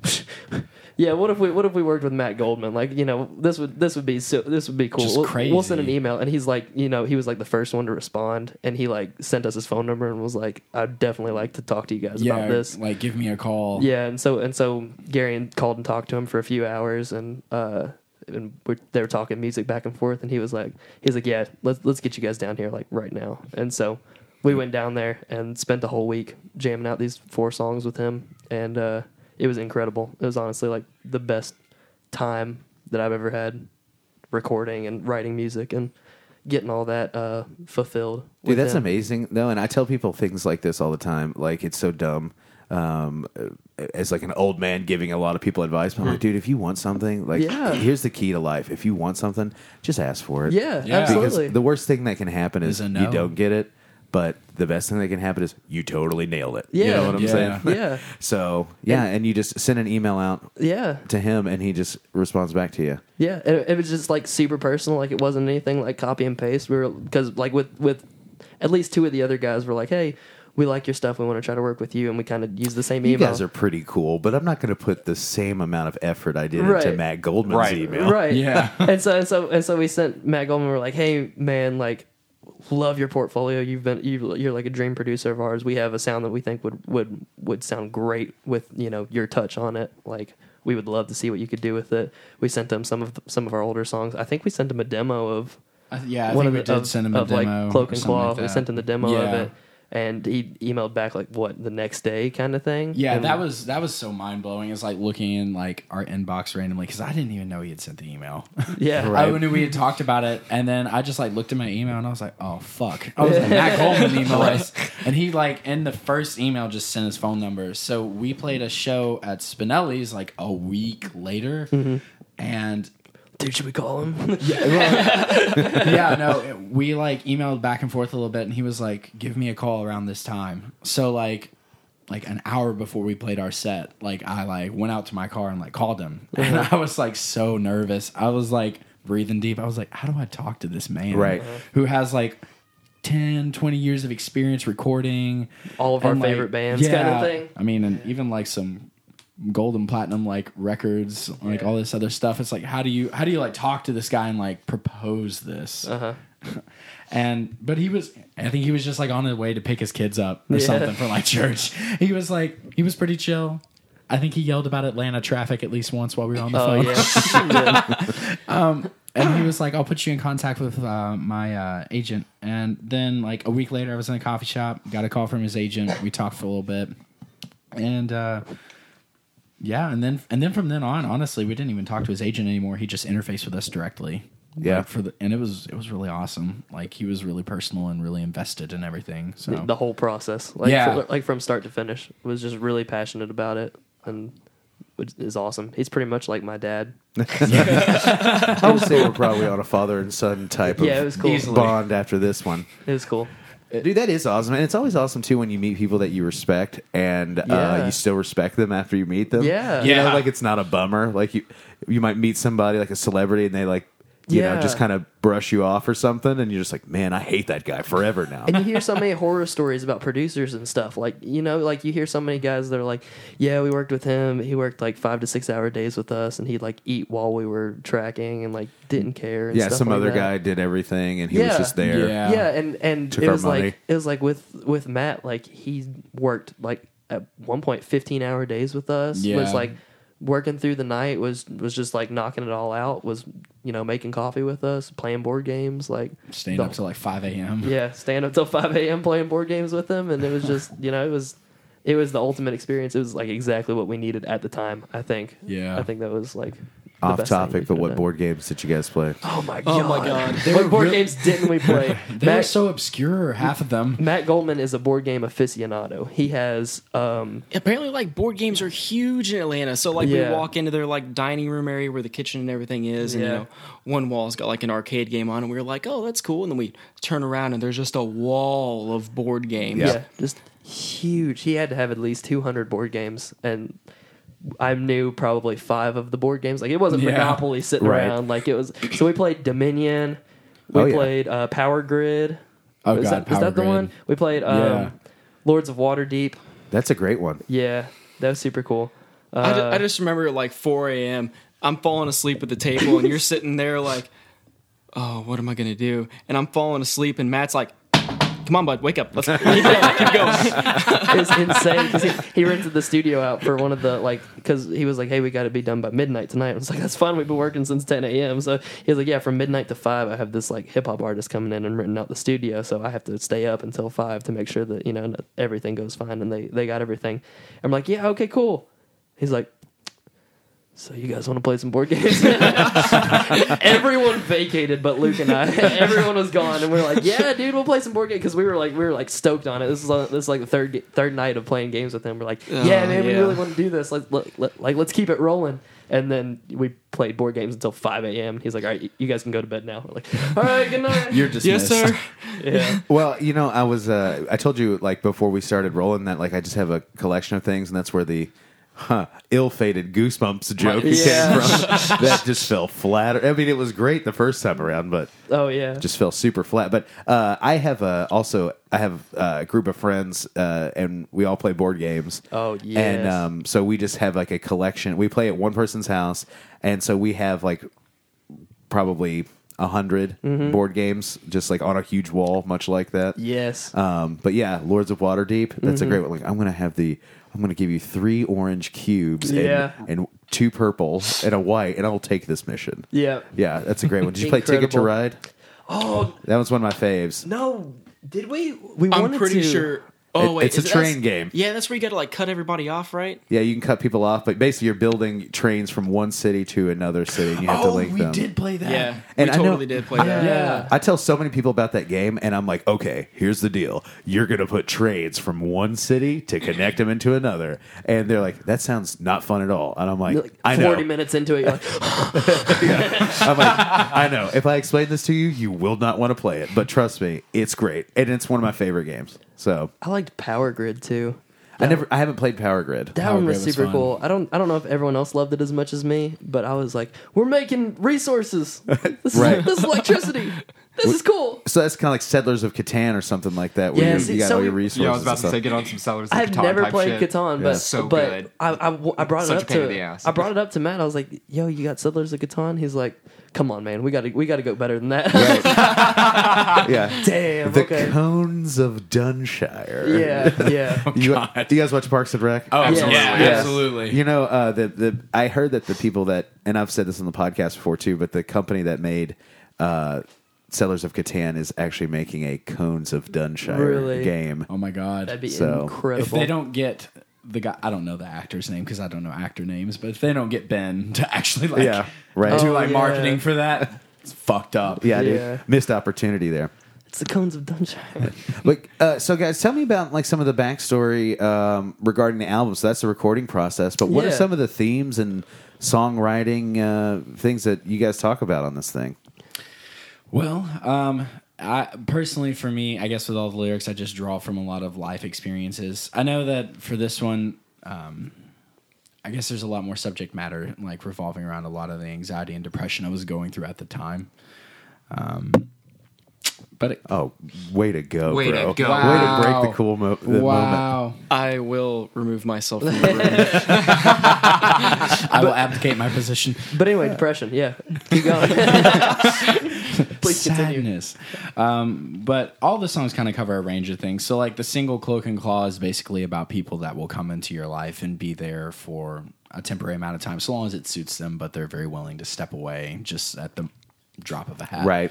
yeah, what if we what if we worked with Matt Goldman? Like, you know, this would this would be so this would be cool. Just we'll, crazy. we'll send an email, and he's like, you know, he was like the first one to respond, and he like sent us his phone number and was like, I'd definitely like to talk to you guys Yeah, about this. like give me a call. Yeah, and so and so Gary and called and talked to him for a few hours, and uh, and we're, they were talking music back and forth, and he was like, he was like, yeah, let's let's get you guys down here like right now, and so we went down there and spent the whole week jamming out these four songs with him, and uh, it was incredible. It was honestly like the best time that I've ever had recording and writing music and getting all that uh, fulfilled. Dude, with that's him. amazing. No, and I tell people things like this all the time. Like it's so dumb. Um, as like an old man giving a lot of people advice, but I'm like, dude, if you want something, like, Yeah. here's the key to life. If you want something, just ask for it. Yeah, Yeah. absolutely. Because the worst thing that can happen is Is a you no. don't get it. But the best thing that can happen is you totally nailed it. Yeah. You know what I'm Yeah. saying? Yeah. So yeah, and you just send an email out Yeah. to him, and he just responds back to you. Yeah, it, it was just like super personal. Like it wasn't anything like copy and paste. We were because like with with at least two of the other guys were like, hey, we like your stuff. We want to try to work with you, and we kind of use the same You email. guys are pretty cool, but I'm not going to put the same amount of effort I did Right. into Matt Goldman's Right. email. Right. Yeah. and so and so and so we sent Matt Goldman. We're like, hey man, like, love your portfolio. You've been you, you're like a dream producer of ours. We have a sound that we think would would would sound great with, you know, your touch on it. Like, we would love to see what you could do with it. We sent him some of the, some of our older songs. I think we sent him a demo of I, yeah, I one think of we the, did of, send him a of demo. like Cloak or and something Claw. like we that. sent him the demo of Yeah. it, and he emailed back like what the next day kind of thing. Yeah, And- that was that was so mind blowing. It's like looking in like our inbox randomly because I didn't even know he had sent the email. yeah. Right. I knew we had talked about it, and then I just like looked at my email and I was like, "Oh fuck!" I was like, Matt Coleman email us, and he like in the first email just sent his phone number. So we played a show at Spinelli's like a week later, and Dude, should we call him? yeah, no, it- we like emailed back and forth a little bit, and he was like, "Give me a call around this time." So like, like an hour before we played our set, like I like went out to my car and like called him, and I was like so nervous. I was like breathing deep. I was like, "How do I talk to this man, Right. who has like ten, twenty years of experience recording All of our and, like, favorite bands kind of thing. I mean, and even like some gold and platinum like records, like Yeah. all this other stuff. It's like, how do you how do you like talk to this guy and like propose this? Uh-huh. And but he was, I think he was just like on his way to pick his kids up or Yeah. something for like church. He was like, he was pretty chill. I think he yelled about Atlanta traffic at least once while we were on the Oh phone. yeah. And he was like, I'll put you in contact with uh, my uh, agent. And then like a week later, I was in a coffee shop, got a call from his agent. We talked for a little bit, and uh, yeah, and then and then from then on, honestly, we didn't even talk to his agent anymore. He just interfaced with us directly. Yeah. Like, for the and it was it was really awesome. Like he was really personal and really invested in everything. So The whole process, like Yeah. fr- like from start to finish, was just really passionate about it, and which is awesome. He's pretty much like my dad. I would say we're probably on a father and son type of Yeah, it was cool. Easily. bond after this one. It was cool. Dude, that is awesome. And it's always awesome, too, when you meet people that you respect and uh, Yeah. you still respect them after you meet them. Yeah. You know, Yeah. like it's not a bummer. Like you you might meet somebody, like a celebrity, and they, like, you know, Yeah. just kind of brush you off or something. And you're just like, man, I hate that guy forever now. And you hear so many horror stories about producers and stuff. Like, you know, like you hear so many guys that are like, yeah, we worked with him. He worked like five to six hour days with us, and he'd like eat while we were tracking and like didn't care. And yeah, stuff some like other that. guy did everything, and he was Yeah. just there. Yeah. Yeah, and and Took it our was money. like it was like with with Matt, like he worked like at one point fifteen hour days with us. Yeah. Was like working through the night, was was just like knocking it all out, was, you know, making coffee with us, playing board games, like staying the- up till like five a.m. yeah, staying up till five a.m. playing board games with him, and it was just, you know, it was it was the ultimate experience. It was like exactly what we needed at the time, I think. Yeah. I think that was like the Off best thing we topic, but could've what done. board games did you guys play? Oh my god! Oh my God. What board games didn't we play? They were Matt, so obscure, half of them. Matt Goldman is a board game aficionado. He has um, Apparently, like board games are huge in Atlanta. So like Yeah. we walk into their like dining room area where the kitchen and everything is, and Yeah. you know, one wall's got like an arcade game on, and we were like, oh, that's cool. And then we turn around and there's just a wall of board games. yeah. just huge. He had to have at least two hundred board games, and I knew probably five of the board games. Like it wasn't Yeah. Monopoly sitting Right. around. Like it was. So we played Dominion. We Oh, yeah. played uh, Power Grid. Oh is god, that, is Power that the Grid. one? We played um, Yeah. Lords of Waterdeep. That's a great one. Yeah, that was super cool. Uh, I, ju- I just remember at like four a.m. I'm falling asleep at the table, and you're sitting there like, oh, what am I gonna do? And I'm falling asleep, and Matt's like, come on, bud, wake up. Let's keep going. Keep going. it was insane because he, he rented the studio out for one of the like because he was like, hey, we got to be done by midnight tonight. I was like, that's fine, we've been working since ten a.m. So he was like, yeah, from midnight to five I have this like hip-hop artist coming in and renting out the studio, so I have to stay up until five to make sure that, you know, everything goes fine, and they they got everything. I'm like, yeah, okay, cool. He's like, so you guys want to play some board games? Everyone vacated but Luke and I. Everyone was gone, and we were like, "Yeah, dude, we'll play some board games." Because we were like, we were like stoked on it. This is like, this is like the third ga- third night of playing games with him. We're like, "Yeah, Oh, man, we yeah. really want to do this. Like, let, let, like, let's keep it rolling." And then we played board games until five a.m. He's like, "All right, you guys can go to bed now." We're like, "All right, good night." You're dismissed. Yes, sir. Yeah, Well, you know, I was uh, I told you like before we started rolling that like I just have a collection of things, and that's where the huh, ill-fated Goosebumps joke Yeah. came from. That just fell flat. I mean, it was great the first time around, but Oh yeah. just fell super flat. But uh, I have uh, also I have uh, a group of friends, uh, and we all play board games. Oh, yes. And um, so we just have like a collection. We play at one person's house, and so we have like probably a hundred Mm-hmm. board games, just like on a huge wall, much like that. yes. Um, but yeah, Lords of Waterdeep. That's Mm-hmm. a great one. Like I'm gonna have the. I'm gonna give you three orange cubes Yeah. and, and two purple and a white, and I'll take this mission. yeah. Yeah, that's a great one. Did you play Ticket to Incredible. Ride? Oh That was one of my faves. no! Did we? We I'm wanted pretty to. sure. Oh It- wait, it's a is it- train that's- game. Yeah, that's where you got to like cut everybody off, right? Yeah, you can cut people off, but basically you're building trains from one city to another city, and you have to Oh, link we them. did play that. Yeah, And we I know- totally did play that. Yeah. I tell so many people about that game, and I'm like, okay, here's the deal. You're going to put trains from one city to connect them into another. And they're like, that sounds not fun at all. And I'm like, Like I know. Forty minutes into it, you're like, I'm like, I know. If I explain this to you, you will not want to play it. But trust me, it's great. And it's one of my favorite games. So I liked Power Grid too. I never, I haven't played Power Grid. That Power one was Grid was super fun. cool. I don't I don't know if everyone else loved it as much as me, but I was like, we're making resources. This, Right. is, this is electricity. This is cool. So that's kind of like Settlers of Catan or something like that, where Yeah, you, see, you got so all your we- resources. Yeah, I was about and to stuff. say get on some Sellers of I've Catan never type played shit. Catan, Yeah. but So but good. I, I, I brought Such it a up pain to in the ass. I brought it up to Matt. I was like, "Yo, you got Settlers of Catan?" He's like, "Come on, man, we got to we got to go better than that." Yeah. Damn. The okay. Cones of Dunshire. Yeah. Yeah. You, do you guys watch Parks and Rec? Oh, Absolutely. yeah, Yes. absolutely. You know, uh, the the I heard that the people that, and I've said this on the podcast before too, but the company that made uh, Settlers of Catan is actually making a Cones of Dunshire Really? game. Oh my god. That'd be So, incredible. If they don't get the guy, I don't know the actor's name because I don't know actor names, but if they don't get Ben to actually like Yeah, right. do Oh, like yeah. marketing for that, it's fucked up. Yeah, Yeah. dude, missed opportunity there. It's the Cones of Dunshire. But uh, so, guys, tell me about like some of the backstory um, regarding the album. So that's the recording process. But what are Yeah. some of the themes and songwriting uh, things that you guys talk about on this thing? Well, um, I personally, for me, I guess with all the lyrics, I just draw from a lot of life experiences. I know that for this one, um, I guess there's a lot more subject matter, like revolving around a lot of the anxiety and depression I was going through at the time. Um, but it, Oh, way to go, Way to bro! go. Way to Wow. break the cool mo- the moment. wow, I will remove myself from the room. I will abdicate my position. But anyway, depression. Yeah. Keep going. Please continue. Sadness. Um, but all the songs kind of cover a range of things. So, like the single "Cloak and Claw" is basically about people that will come into your life and be there for a temporary amount of time, so long as it suits them. But they're very willing to step away just at the drop of a hat. Right.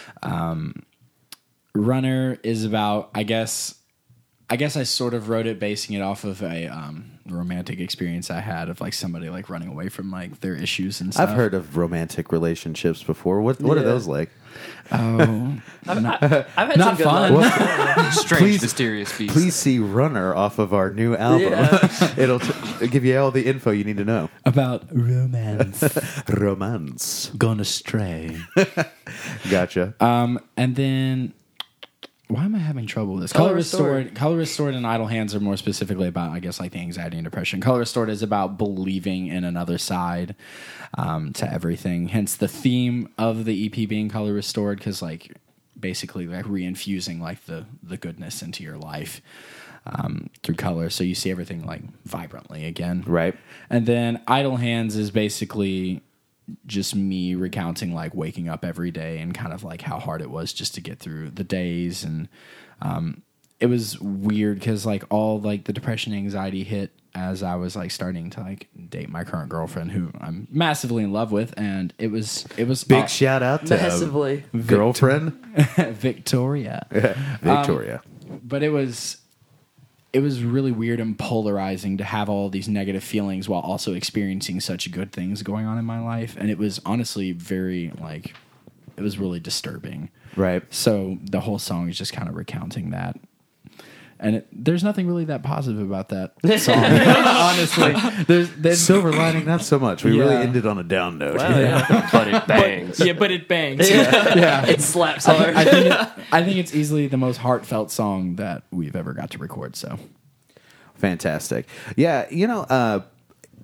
Runner is about, I guess, I guess I sort of wrote it basing it off of a um, romantic experience I had of like somebody like running away from like their issues and stuff. I've heard of romantic relationships before. What what are Yeah. those like? Oh, I've had not some good fun. luck. Strange, Please- mysterious beast. Please see Runner off of our new album. Yeah. It'll t- give you all the info you need to know. about romance Romance. gone astray. Gotcha. Um, and then why am I having trouble with this? Color Color Restored. Restored. Color Restored and Idle Hands are more specifically about, I guess, like the anxiety and depression. Color Restored is about believing in another side um, to everything. Hence the theme of the E P being Color Restored, because like basically like reinfusing like the the goodness into your life um, through color, so you see everything like vibrantly again. Right. And then Idle Hands is basically just me recounting like waking up every day and kind of like how hard it was just to get through the days. And um, it was weird because like all like the depression and anxiety hit as I was like starting to like date my current girlfriend, who I'm massively in love with. And it was, it was Big uh, shout out to Massively. girlfriend Victoria. Victoria. But it was it was really weird and polarizing to have all these negative feelings while also experiencing such good things going on in my life. And it was honestly very like it was really disturbing. right. So the whole song is just kind of recounting that. And it, there's nothing really that positive about that song. Honestly, there's, there's Silver lining, not so much. We really Yeah. ended on a down note. but it bangs. Yeah, but it bangs. yeah. It slaps hard. I think it, I think it's easily the most heartfelt song that we've ever got to record. So Fantastic. Yeah, you know, uh,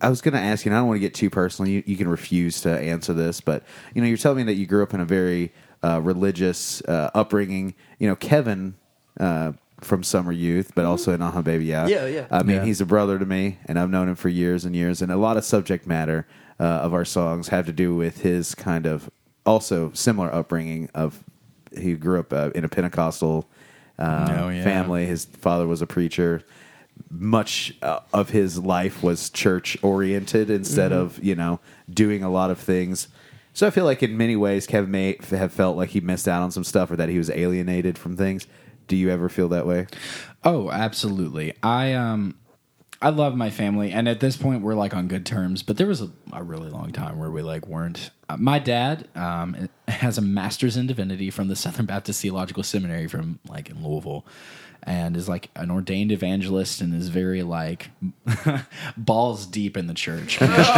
I was going to ask you, and I don't want to get too personal. You, you can refuse to answer this, but you know, you're telling me that you grew up in a very uh, religious uh, upbringing. You know, Kevin uh, from Summer Youth, but also in Aha Baby Yeah. Yeah, yeah. I mean, Yeah. he's a brother to me, and I've known him for years and years. And a lot of subject matter uh, of our songs have to do with his kind of also similar upbringing. Of he grew up uh, in a Pentecostal uh, Oh, yeah. family. His father was a preacher. Much uh, of his life was church oriented instead Mm-hmm. of, you know, doing a lot of things. So I feel like in many ways Kevin may have felt like he missed out on some stuff or that he was alienated from things. Do you ever feel that way? Oh, absolutely. I um, I love my family, and at this point, we're like on good terms. But there was a, a really long time where we like weren't. Uh, my dad um has a master's in divinity from the Southern Baptist Theological Seminary from like in Louisville, and is like an ordained evangelist and is very like balls deep in the church.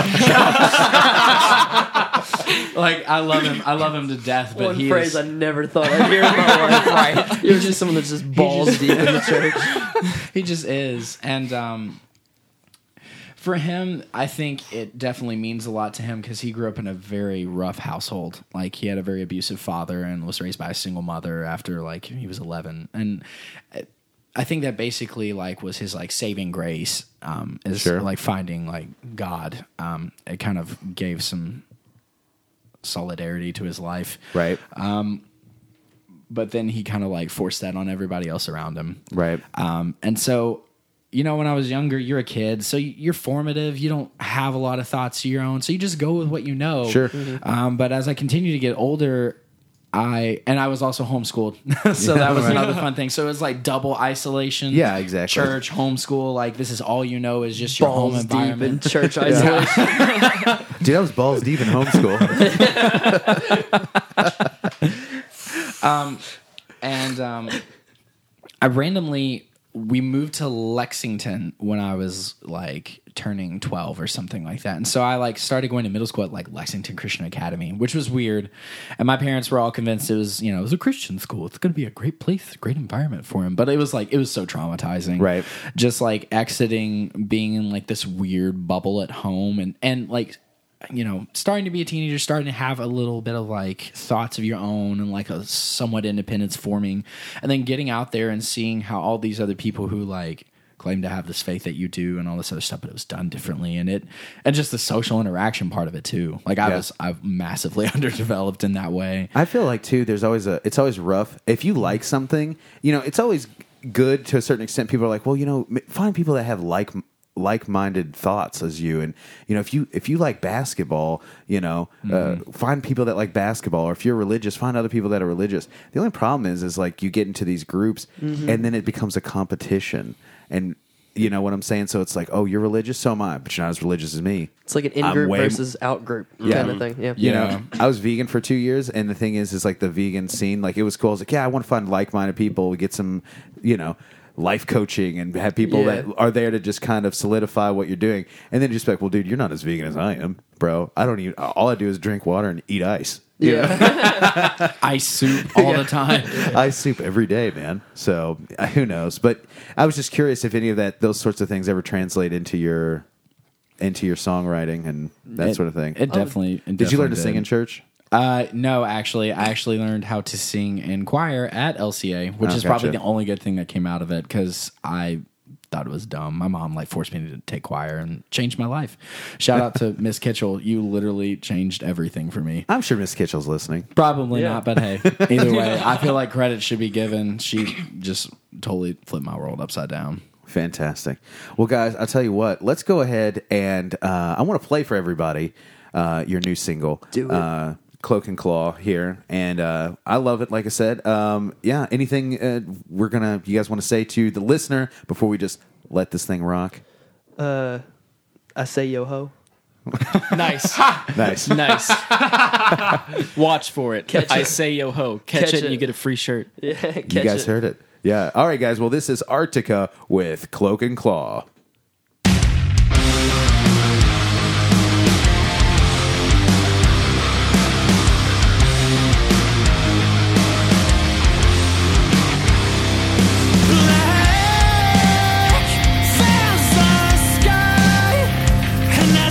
Like I love him, I love him to death. But One he phrase is, I never thought I'd hear in my life. Right? You're just someone that's just balls deep in the church. he just is, and um, for him, I think it definitely means a lot to him because he grew up in a very rough household. Like he had a very abusive father and was raised by a single mother after like he was eleven, and I think that basically like was his like saving grace. Um, is Sure. like finding like God. Um, it kind of gave some solidarity to his life, Right. but then he kind of like forced that on everybody else around him. Right. Um, and so, you know, when I was younger, you're a kid, so you're formative. You don't have a lot of thoughts of your own, so you just go with what you know. Sure. Um, but as I continue to get older, I and I was also homeschooled, so that was another fun thing. So it was like double isolation. Yeah, exactly. Church, homeschool, like this is all you know is just your home Balls deep in environment. church isolation. Dude, I was balls deep in homeschool. And um, I randomly we moved to Lexington when I was like turning twelve or something like that. And so I like started going to middle school at like Lexington Christian Academy, which was weird. And my parents were all convinced it was, you know, it was a Christian school. It's going to be a great place, a great environment for him. But it was like, it was so traumatizing. Right. Just like exiting, being in like this weird bubble at home and, and like, you know, starting to be a teenager, starting to have a little bit of like thoughts of your own and like a somewhat independence forming, and then getting out there and seeing how all these other people who like claim to have this faith that you do and all this other stuff, but it was done differently, and it and just the social interaction part of it too. Like I Yeah. was, I'm massively underdeveloped in that way. I feel like too. There's always a. It's always rough if you like something. You know, it's always good to a certain extent. People are like, well, you know, m- find people that have like like-minded thoughts as you, and you know, if you if you like basketball, you know, uh, find people that like basketball. Or if you're religious, find other people that are religious. The only problem is, is like you get into these groups, and then it becomes a competition, and. You know what I'm saying? So it's like, oh, you're religious, so am I, but you're not as religious as me. It's like an I'm in-group way- versus out-group Yeah. kind of thing. Yeah. You Yeah. know, I was vegan for two years, and the thing is, is like the vegan scene, like it was cool. I was like, yeah, I want to find like-minded people. We get some, you know, life coaching and have people Yeah. that are there to just kind of solidify what you're doing. And then just be like, well, dude, you're not as vegan as I am, bro. I don't even, all I do is drink water and eat ice. Yeah. Ice soup all the time. Ice soup every day, man. So uh, who knows? But I was just curious if any of that, those sorts of things ever translate into your, into your songwriting and that It- sort of thing. It definitely. it Did you learn to definitely sing did. in church? Uh, no, actually, I actually learned how to sing in choir at L C A, which Oh, is probably gotcha. the only good thing that came out of it because I thought it was dumb. My mom like forced me to take choir and changed my life. Shout out to Miss Kitchell. You literally changed everything for me. I'm sure Miss Kitchell's listening. Probably Yeah. not, but hey, either way, I feel like credit should be given. She just totally flipped my world upside down. Fantastic. Well, guys, I'll tell you what. Let's go ahead and uh, I want to play for everybody uh, your new single, Do it. Uh, Cloak and Claw here, and uh, I love it. Like I said, um, yeah. Anything uh, we're gonna, you guys want to say to the listener before we just let this thing rock? Uh, I say yo ho. Nice. Nice. Nice. Watch for it. Catch I it. say yo ho. Catch, Catch it and it. you get a free shirt. Yeah. Catch You guys it. heard it. Yeah. All right, guys. Well, this is Arctica with Cloak and Claw. Black fills the sky, and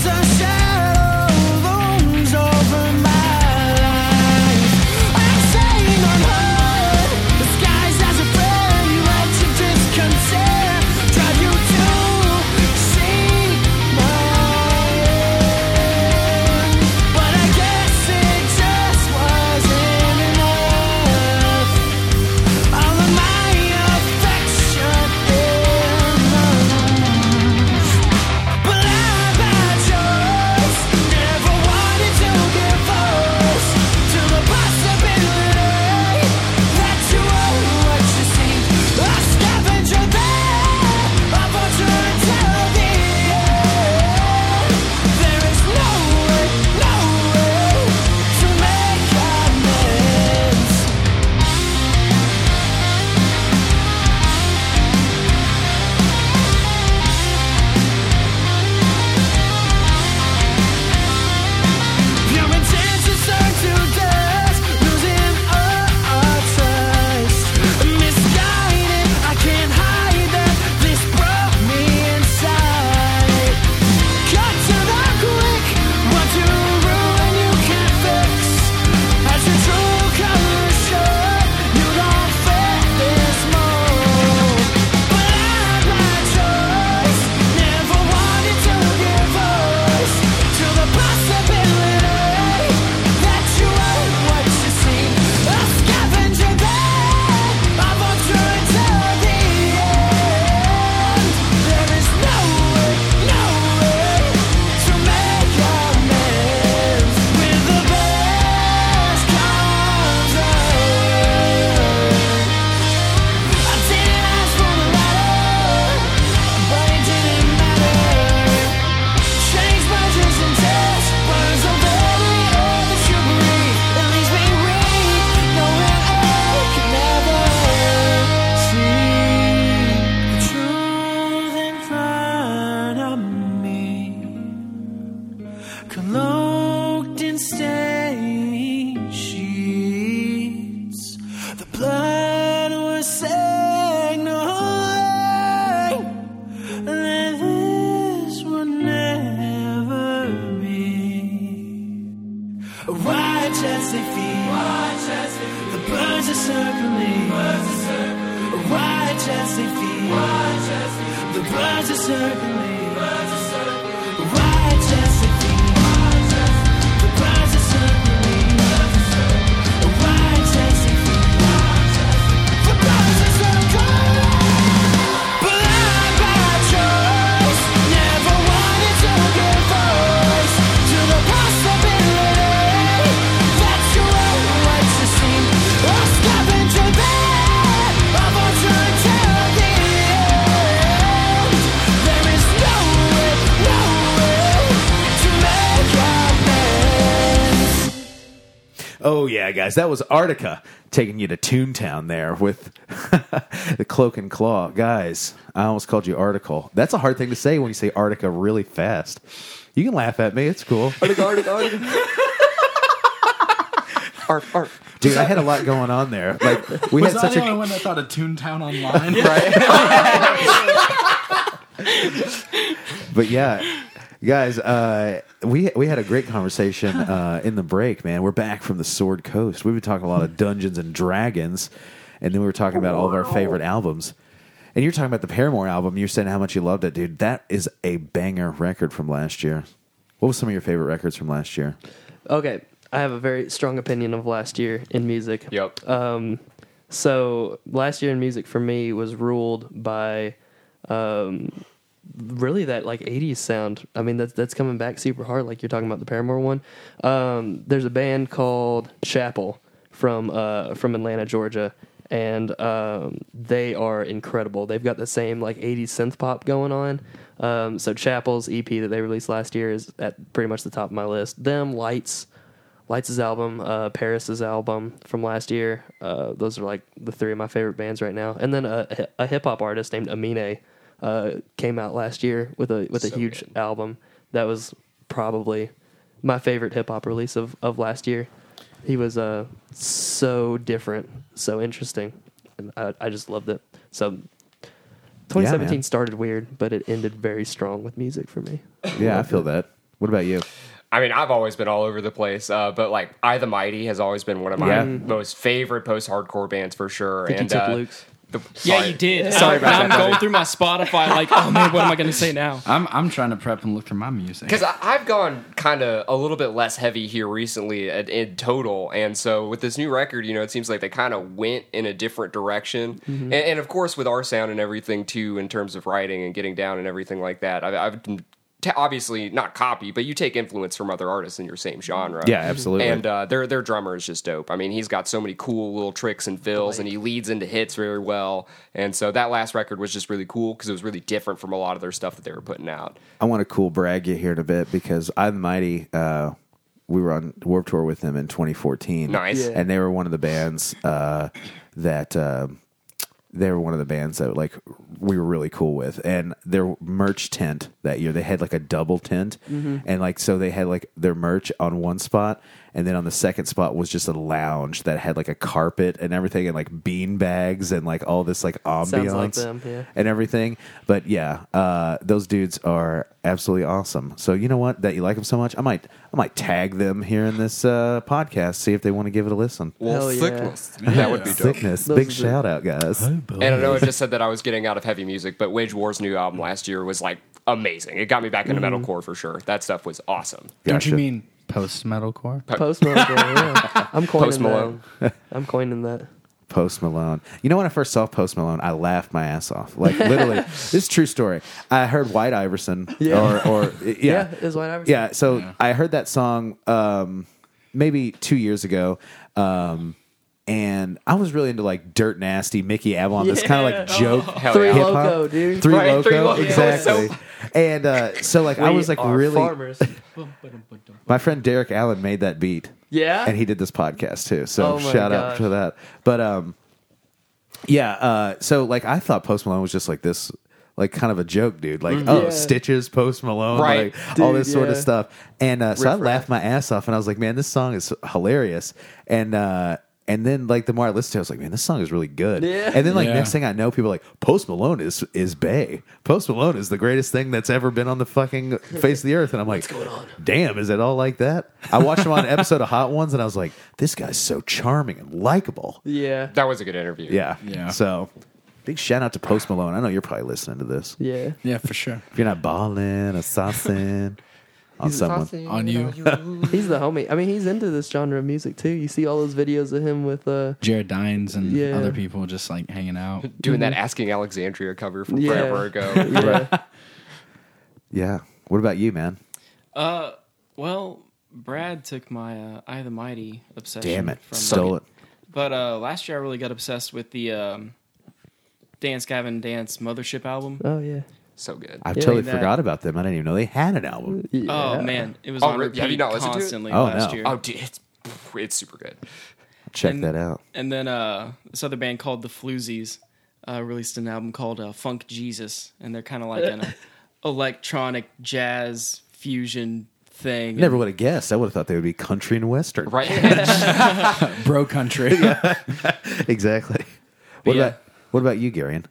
as they feed. Watch as they feed. The birds are circling. Birds are circling. Watch as they feed. Watch as they feed. The birds are circling. Birds are circling. Watch as they feed. Watch as they feed. The birds are circling. Birds are circling. Watch as they feed. Watch as they feed. The birds are circling. But I, by choice, never wanted to give voice to the possibility that you were what you seem. A scavenger bed of uncertainty. There is no way, no way to make amends. Oh yeah, guys, that was Arctica taking you to Toontown there with the Cloak and Claw. Guys, I almost called you Article. That's a hard thing to say when you say Arctica really fast. You can laugh at me; it's cool, Arctic, Arctic, Arctic. Arf, arf. dude. I had a lot going on there. Like we Was had I such the a only one that thought of Toontown Online? But yeah, guys, uh, we we had a great conversation uh, in the break, man. We're back from the Sword Coast. We've been talking a lot of Dungeons and Dragons, and then we were talking about all of our favorite albums. And you're talking about the Paramore album. You're saying how much you loved it, dude. That is a banger record from last year. What was some of your favorite records from last year? Okay, I have a very strong opinion of last year in music. Yep. Um, so last year in music for me was ruled by um, really that like eighties sound. I mean, that's that's coming back super hard. Like you're talking about the Paramore one. Um, there's a band called Chapel from uh, from Atlanta, Georgia, and um, they are incredible. They've got the same like eighties synth pop going on. Um, so Chapel's E P that they released last year is at pretty much the top of my list. Them, Lights. Lights' album, uh, Paris's album from last year. Uh, those are like the three of my favorite bands right now. And then a, a hip hop artist named Amine uh, came out last year with a with a So huge good. album. That was probably my favorite hip hop release of, of last year. He was uh, so different, so interesting, and I, I just loved it. So twenty seventeen man. started weird, but it ended very strong with music for me. Yeah, I feel that. What about you? I mean, I've always been all over the place, uh, but like I the Mighty has always been one of my Yeah. most favorite post-hardcore bands for sure. I think and you took uh, Luke's. the, Yeah, sorry. you did. Sorry I, about I'm that, going buddy. through my Spotify like, oh man, what am I going to say now? I'm I'm trying to prep and look through my music. Because I've gone kind of a little bit less heavy here recently in, in total, and so with this new record, you know, it seems like they kind of went in a different direction, Mm-hmm. and, and of course with our sound and everything too, in terms of writing and getting down and everything like that. I've, I've been t- obviously not copy, but you take influence from other artists in your same genre. Yeah, absolutely. And uh, their their drummer is just dope. I mean, he's got so many cool little tricks and fills, and he leads into hits very well. And so that last record was just really cool because it was really different from a lot of their stuff that they were putting out. I want to cool brag you here in a bit because I the Mighty, uh, we were on Warped Tour with them in twenty fourteen. Nice. Yeah. And they were one of the bands uh, that uh, they were one of the bands that like we were really cool with. And their merch tent that year, they had like a double tent, and like so they had like their merch on one spot, and then on the second spot was just a lounge that had like a carpet and everything, and like bean bags and like all this like ambiance Sounds like them, yeah. and everything. But yeah, uh, those dudes are absolutely awesome. So you know what? That you like them so much, I might I might tag them here in this uh, podcast, see if they want to give it a listen. Well, Hell yeah. thickness. That would be dope. Thickness, Those big are the- shout out, guys. And I know I just said that I was getting out of heavy music, but Wage War's new album last year was like amazing. It got me back into metalcore for sure. That stuff was awesome. Don't Gotcha. you mean post metalcore? Post Malone, yeah. I'm coining Post Malone. that. I'm coining that. Post Malone. You know when I first saw Post Malone, I laughed my ass off. Like literally, this is a true story. I heard White Iverson, Yeah. or or yeah, Yeah, it was White Iverson. Yeah, so I heard that song um, maybe two years ago, um, and I was really into like Dirt Nasty, Mickey Avalon, this kind of like joke Hell Three yeah. hip-hop. Loco, dude. Three Right, Loco, Three Loco. exactly. So- and uh, so like I We was like are really. farmers. My friend Derek Allen made that beat. Yeah? And he did this podcast too. So Oh my shout out gosh. to that. But um yeah, uh so like I thought Post Malone was just like this like kind of a joke, dude. Like, oh, Yeah. Stitches, Post Malone, Right. like all Dude, this sort of yeah. stuff. And uh, so I Riff raff. laughed my ass off and I was like, man, this song is hilarious. And uh And then, like, the more I listened to it, I was like, man, this song is really good. Yeah. And then, like, Yeah. next thing I know, people are like, Post Malone is is Bay. Post Malone is the greatest thing that's ever been on the fucking face of the earth. And I'm like, damn, is it all like that? I watched him on an episode of Hot Ones, and I was like, this guy's so charming and likable. Yeah. That was a good interview. Yeah. Yeah. So, big shout out to Post Malone. I know you're probably listening to this. Yeah. Yeah, for sure. If you're not balling or saucing on someone. On you. He's the homie. I mean, he's into this genre of music too. You see all those videos of him with uh Jared Dines and Yeah. other people just like hanging out. Doing that Asking Alexandria cover from Yeah. forever ago. yeah. Yeah. What about you, man? Uh, well, Brad took my uh, Eye of the Mighty obsession. Damn it. From Stole it. But uh, last year I really got obsessed with the um, Dance Gavin Dance Mothership album. Oh yeah. So good. I Yeah, totally that- forgot about them. I didn't even know they had an album. yeah. Oh man, it was Oh, on really? repeat Have you not listened to it? constantly Oh, last no. year. Oh, dude, it's it's super good. Check And- that out. And then uh, this other band called the Floozies uh, released an album called uh, Funk Jesus, and they're kind of like an uh, electronic jazz fusion thing. Never would have guessed. I would have thought they would be country and western. Right? Bro country. Exactly. What yeah. about what about you, Garion?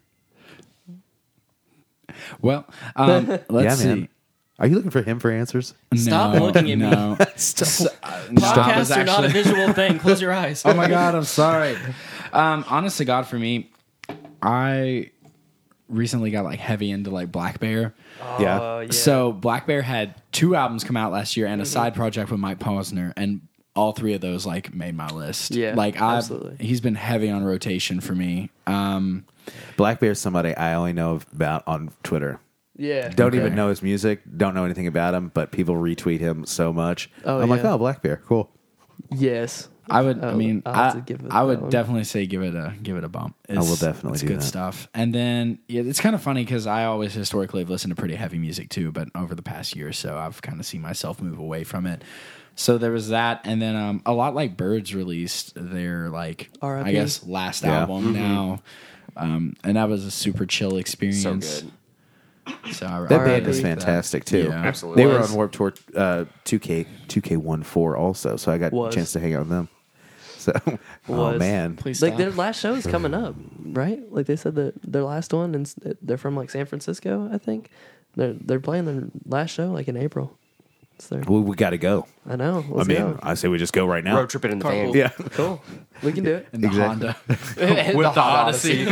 Well, um, let's yeah, see. man. Are you looking for him for answers? Stop No, looking at me. no. Stop. Podcasts are not a visual thing. Close your eyes. Oh my god, I'm sorry. Um, honest to God, for me, I recently got like heavy into like Black Bear. Yeah. Oh, yeah. So Black Bear had two albums come out last year and a side project with Mike Posner, and all three of those like made my list. Yeah, like I, absolutely. he's been heavy on rotation for me. Um, Black Bear's somebody I only know about on Twitter. yeah. Don't Okay. even know his music. Don't know anything about him, but people retweet him so much. Oh, I'm like, yeah. oh, Black Bear, cool. Yes. I would. I I'll- mean, I'll have I, to give it I that would one. definitely say give it a give it a bump. It's, will definitely it's do good that. stuff. And then yeah, it's kind of funny because I always historically have listened to pretty heavy music too, but over the past year or so, I've kind of seen myself move away from it. So there was that, and then um, a lot like Birds released their like R I P. I guess last Yeah. album now, um, and that was a super chill experience. So good. So I, That I band is like that. fantastic too. Yeah. Absolutely. They were Was. on Warped Tour uh, two K two K fourteen also, so I got Was. a chance to hang out with them. So, oh Was. man, Please Like stop. their last show is coming up, right? Like they said that their last one, and s- they're from like San Francisco, I think. They're they're playing their last show like in April. It's their, well, we got to go. I know. I Let's mean, go. I say we just go right now. Road tripping in the van. Carpool. Yeah, Cool. We can do it. In the Exactly. Honda. With the Odyssey.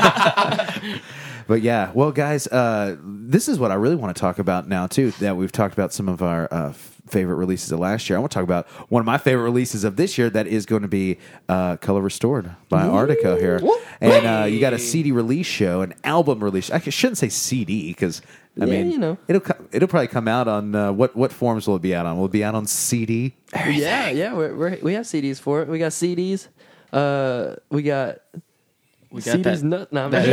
but yeah. Well, guys, uh, this is what I really want to talk about now too. That we've talked about some of our uh, f- favorite releases of last year. I want to talk about one of my favorite releases of this year. That is going to be uh, Color Restored by Artico here, and uh, you got a C D release show, an album release. I shouldn't say C D because I Yeah, mean, you know. it'll co- it'll probably come out on uh, what what forms will it be out on? Will it be out on C D? Yeah, yeah. We're, we're, we have C Ds for it. We got C Ds. Uh, we got. We got C Ds. that- Nut. No, I'm that-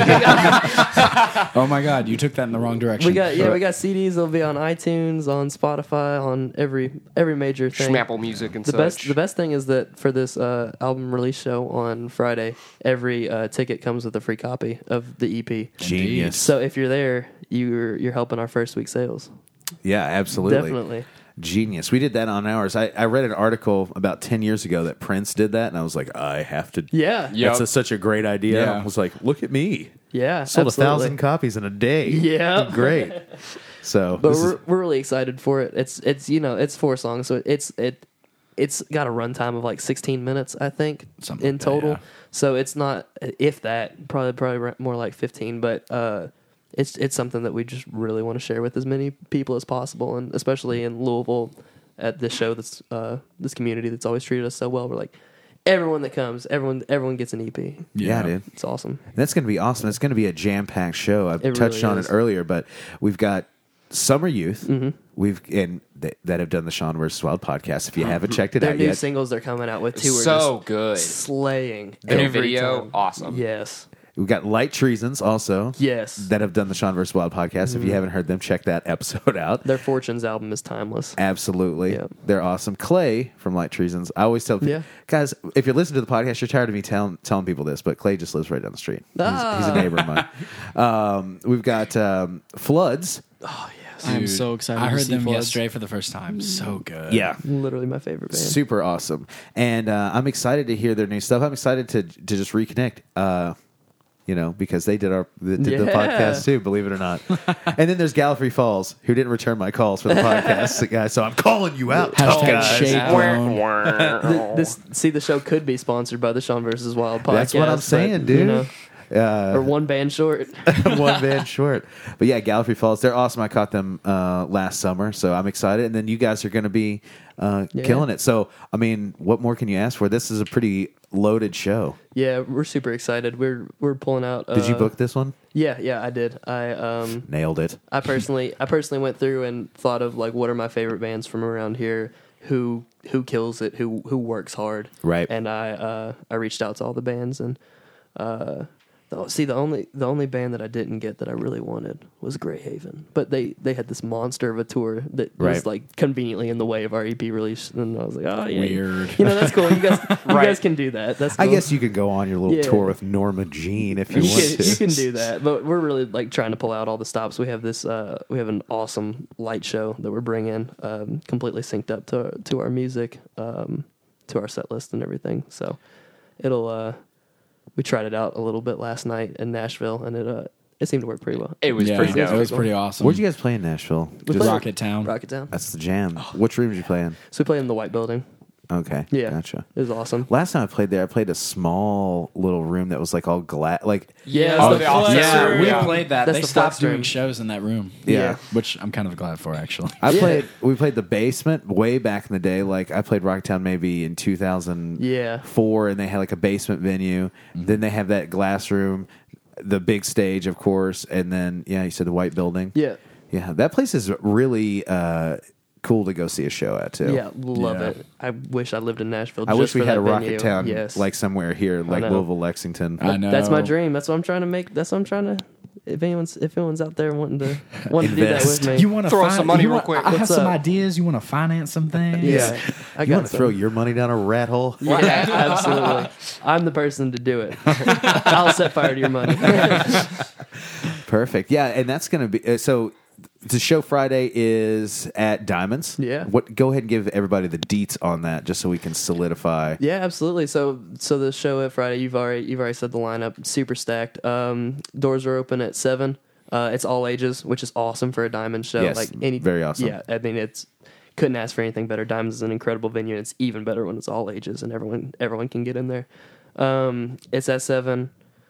joking. Oh my God, you took that in the wrong direction. we got yeah. We got C Ds. They'll be on iTunes, on Spotify, on every every major thing. Schmapple music and The such. best the best thing is that for this uh, album release show on Friday, every uh, ticket comes with a free copy of the E P. Genius. So if you're there, you're you're helping our first week sales. Yeah, absolutely. Definitely. Genius. We did that on ours. I, I read an article about ten years ago that Prince did that, and I was like, I have to. Yeah. Yep. That's a, such a great idea. Yeah. I was like, look at me. Yeah. Sold absolutely. a thousand copies in a day. Yeah. Great. So, But this we're, is, we're really excited for it. It's it's you know it's four songs, so it's it it's got a runtime of like sixteen minutes, I think, Something in like that, total. yeah. So it's not if that probably probably more like fifteen, but uh, it's it's something that we just really want to share with as many people as possible, and especially in Louisville at this show that's uh, this community that's always treated us so well. We're like everyone that comes, everyone everyone gets an E P. yeah, dude. It's awesome. That's going to be awesome. It's going to be a jam packed show. I It touched really on is. it earlier, but we've got Summer Youth. Mm-hmm. We've and th- that have done the Sean versus Wild podcast. If you haven't checked it Their out new yet, singles they're coming out with too are So just good. slaying. The new every video, time. awesome. Yes. we've got Light Treasons also. Yes. That have done the Sean versus Wild podcast. If you haven't heard them, check that episode out. Their Fortunes album is timeless. Absolutely. Yeah. They're awesome. Clay from Light Treasons. I always tell people, Yeah. guys, if you're listening to the podcast, you're tired of me telling telling people this, but Clay just lives right down the street. He's, Ah. he's a neighbor of mine. Um, we've got um, Floods. Oh yes. I'm Dude, so excited. I to heard see them Floods. yesterday for the first time. So good. Yeah. Literally my favorite band. Super awesome. And uh, I'm excited to hear their new stuff. I'm excited to to just reconnect. Uh, you know, because they did our they did the Yeah. podcast too, believe it or not. And then there's Gallifrey Falls, who didn't return my calls for the podcast, guys. So I'm calling you out, tough Hashtag guys. shade grown. Th- this see the show could be sponsored by the Sean versus Wild podcast. That's what I'm but, saying, dude. You know, Uh, or one band short. one band short. But yeah, Gallifrey Falls, they're awesome. I caught them uh, last summer, so I'm excited. And then you guys are going to be uh, Yeah. killing it. So, I mean, what more can you ask for? This is a pretty loaded show. Yeah, we're super excited. We're we're pulling out. Uh, Did you book this one? Yeah, yeah, I did. I um Nailed it. I personally I personally went through and thought of like what are my favorite bands from around here who who kills it, who who works hard. Right. And I uh I reached out to all the bands and uh the, see the only the only band that I didn't get that I really wanted was Greyhaven. But they they had this monster of a tour that Right. was like conveniently in the way of our E P release, and I was like, "Oh, yeah. Weird. You know, that's cool. You guys you Right. guys can do that." That's I cool. guess you could go on your little Yeah. tour with Norma Jean if you, you want can, to. you can do that, but we're really like trying to pull out all the stops. We have this, uh, we have an awesome light show that we're bringing, um, completely synced up to to our music, um, to our set list and everything. So it'll. Uh, we tried it out a little bit last night in Nashville, and it uh, it seemed to work pretty well. It was Yeah, pretty it dope. was pretty awesome. Where'd you guys play in Nashville? We Just- played- Rocket Town. Rocket Town. That's the jam. Which room did you play in? So we played in the White Building. Okay. Yeah, Gotcha. It was awesome. Last time I played there, I played a small little room that was like all glass. Like, Yeah, Oh, it's the the office flex Yeah, room, we yeah. played that. That's they the stopped flex room. doing shows in that room. Yeah. Which I'm kind of glad for, actually. I Yeah. played. We played the basement way back in the day. Like I played Rocktown maybe in two thousand Yeah. four, and they had like a basement venue. Then they have that glass room, the big stage, of course, and then yeah, you said the White Building. Yeah. Yeah, that place is really uh, cool to go see a show at too. Yeah, love Yeah. it. I wish I lived in Nashville. I just wish we for had that a Rocket venue. Town Yes. like somewhere here, like know. Louisville, Lexington. I know. That's my dream. That's what I'm trying to make. That's what I'm trying to. If anyone's if anyone's out there wanting to wanting to do that Invest. with me, You want to Throw some money real quick. I have What's some up? ideas. You want to finance some things? yeah, I You got want to some. throw your money down a rat hole? Yeah, absolutely. I'm the person to do it. I'll set fire to your money. Perfect. Yeah, and that's going to be uh, so. The show Friday is at Diamonds. Yeah. What? Go ahead and give everybody the deets on that, just so we can solidify. Yeah, absolutely. So, so the show at Friday, you've already you've already said the lineup, super stacked. Um, doors are open at seven. Uh, it's all ages, which is awesome for a Diamond show. Yes, like any, very awesome. Yeah, I mean it's couldn't ask for anything better. Diamonds is an incredible venue, and it's even better when it's all ages and everyone everyone can get in there. Um, it's at seven.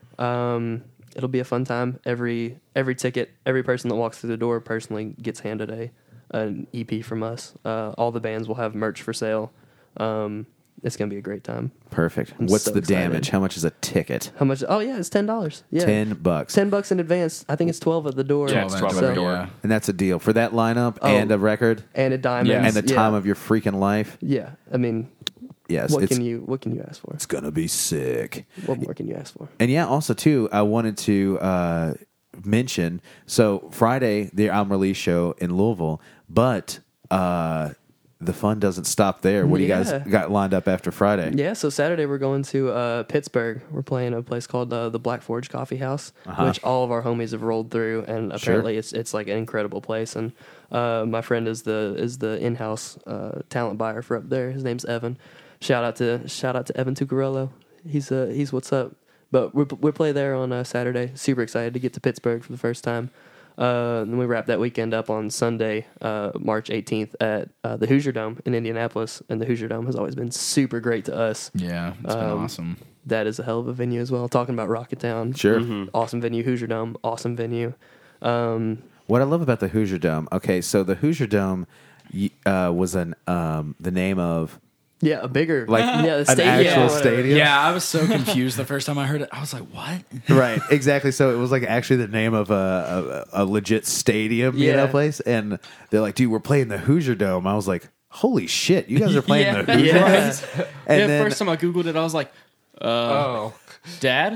Um, it'll be a fun time. Every every ticket, every person that walks through the door personally gets handed a an E P from us. Uh, all the bands will have merch for sale. Um, it's gonna be a great time. Perfect. I'm What's so the excited. damage? How much is a ticket? How much? Oh yeah, it's ten dollars. Yeah, Ten bucks. ten bucks in advance. I think it's twelve at the door. Yeah, it's twelve at So- the door. Yeah. And that's a deal for that lineup Oh. and a record and a diamond. Yeah. and the time of your freaking life. yeah. I mean, Yes, what it's can you what can you ask for? it's gonna be sick. What more can you ask for? And yeah, also too, I wanted to uh, mention. So Friday, the album release show in Louisville, but uh, the fun doesn't stop there. What do you guys Yeah. got lined up after Friday? Yeah, so Saturday we're going to uh, Pittsburgh. We're playing a place called uh, the Black Forge Coffee House, Uh-huh. which all of our homies have rolled through, and apparently it's it's like an incredible place. And uh, my friend is the is the in house uh, talent buyer for up there. His name's Evan. Shout out to shout out to Evan Tucarello. He's uh, he's what's up. But we we play there on uh, Saturday. Super excited to get to Pittsburgh for the first time. Uh, and then we wrap that weekend up on Sunday, uh, March eighteenth at uh, the Hoosier Dome in Indianapolis. And the Hoosier Dome has always been super great to us. Yeah, it's been Um, awesome. That is a hell of a venue as well. Talking about Rocket Town. Sure. Awesome venue. Hoosier Dome. Awesome venue. Um, What I love about the Hoosier Dome. Okay, so the Hoosier Dome y- uh, was an um, the name of yeah, a bigger. Like yeah, the an stadium, actual whatever. stadium. Yeah, I was so confused the first time I heard it. I was like, "What?" Right, exactly. So it was like actually the name of a, a, a legit stadium, you know, Yeah. place. And they're like, dude, we're playing the Hoosier Dome. I was like, holy shit, you guys are playing Yeah. the Hoosier Yeah. Dome? And yeah, then, first time I googled it, I was like, uh, Oh, "Dad."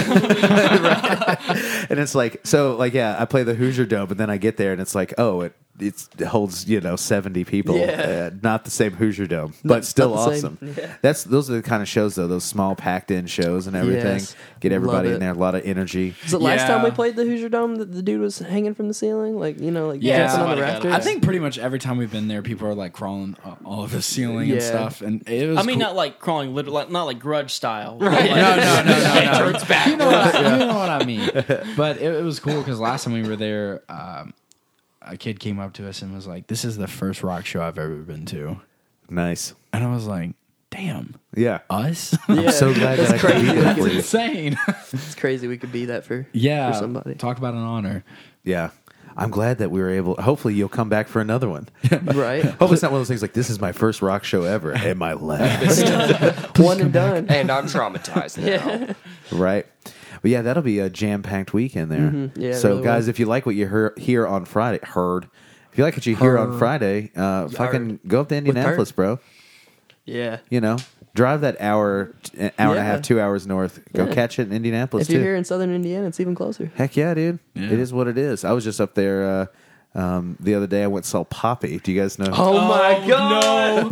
and it's like, so like, yeah, I play the Hoosier Dome, but then I get there and it's like, oh, it it's, it holds you know seventy people. Yeah. Uh, not the same Hoosier Dome, but still not the awesome. same. Yeah. That's those are the kind of shows though. Those small packed in shows and everything. Yes. Get everybody Love in it. there. A lot of energy. Was it last Yeah. time we played the Hoosier Dome that the dude was hanging from the ceiling? Like, you know, like Yeah. jumping on the Somebody got rafters? it. I think pretty much every time we've been there, people are like crawling uh, all over the ceiling and Yeah. stuff, and it was. I mean, cool. not like crawling, literally, like, not like Grudge style. Right. Like, no, no, no, no, no. turns back. You know what I, you know what I mean. But it, it was cool because last time we were there, um, a kid came up to us and was like, "This is the first rock show I've ever been to," Nice. and I was like, "Damn, Yeah. us? Yeah. I'm so glad that I That's could be crazy. there for That's you. insane." It's crazy we could be that for, yeah, for somebody. talk about an honor. Yeah. I'm glad that we were able. Hopefully, you'll come back for another one. Right? Hopefully, it's not one of those things like this is my first rock show ever and my last. One and done. And I'm traumatized now. Right. But yeah, that'll be a jam packed weekend there. Mhm. Yeah, it so, really guys, will. if you like what you hear, hear on Friday, heard. If you like what you hear on Friday, uh, fucking go up to Indianapolis, bro. Yeah. You know, drive that hour, an hour and a Yeah. half, two hours north. Go Yeah. catch it in Indianapolis If you're too. here in southern Indiana, it's even closer. Heck yeah, dude. Yeah. It is what it is. I was just up there uh, um, the other day. I went and saw Poppy. Do you guys know? Oh, my God.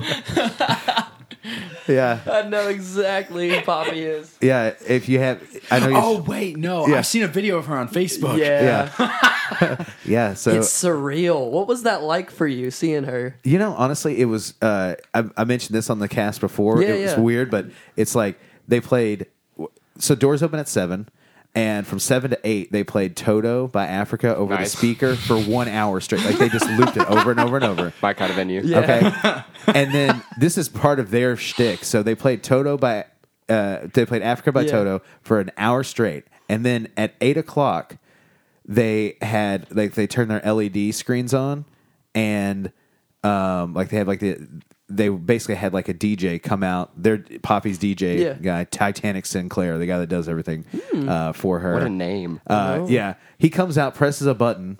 Yeah, I know exactly who Poppy is. yeah. If you have, I know. You, Oh wait, no, Yeah. I've seen a video of her on Facebook. Yeah. Yeah, yeah. So It's surreal. What was that like for you, seeing her? you know, honestly, it was. Uh, I, I mentioned this on the cast before. Yeah, it was yeah. weird, but it's like they played. So doors open at seven, and from seven to eight, they played "Toto" by Africa over Nice. the speaker for one hour straight. Like they just looped it over and over and over. My kind of venue. Yeah. Okay, and then this is part of their shtick. So they played "Toto" by. Uh, they played "Africa" by Yeah. Toto for an hour straight, and then at eight o'clock, they had like they turned their L E D screens on, and um, like they had like the they basically had like a D J come out. Their Poppy's D J Yeah. guy, Titanic Sinclair, the guy that does everything uh, for her. What a name. Uh, yeah, he comes out, presses a button,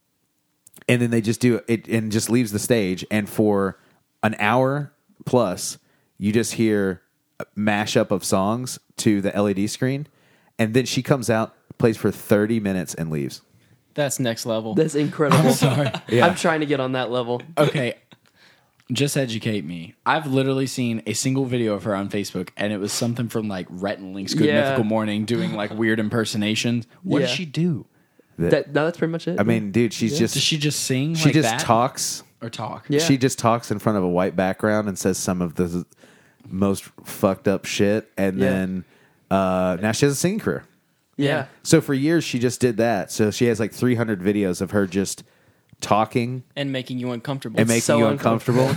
and then they just do it and just leaves the stage. And for an hour plus, you just hear a mashup of songs to the L E D screen, and then she comes out, plays for thirty minutes, and leaves. That's next level. That's incredible. Sorry. Yeah. I'm trying to get on that level. Okay. Just educate me. I've literally seen a single video of her on Facebook, and it was something from like Rhett and Link's Good Yeah. Mythical Morning doing like weird impersonations. What does Yeah. she do? That, no, that's pretty much it. I mean, dude, she's Yeah. just Does she just sing? she like just that? talks. or talk? Yeah. She just talks in front of a white background and says some of the most fucked up shit, and Yeah. then uh, now she has a singing career. yeah. So for years she just did that. So she has like three hundred videos of her just talking and making you uncomfortable. and making so you uncomfortable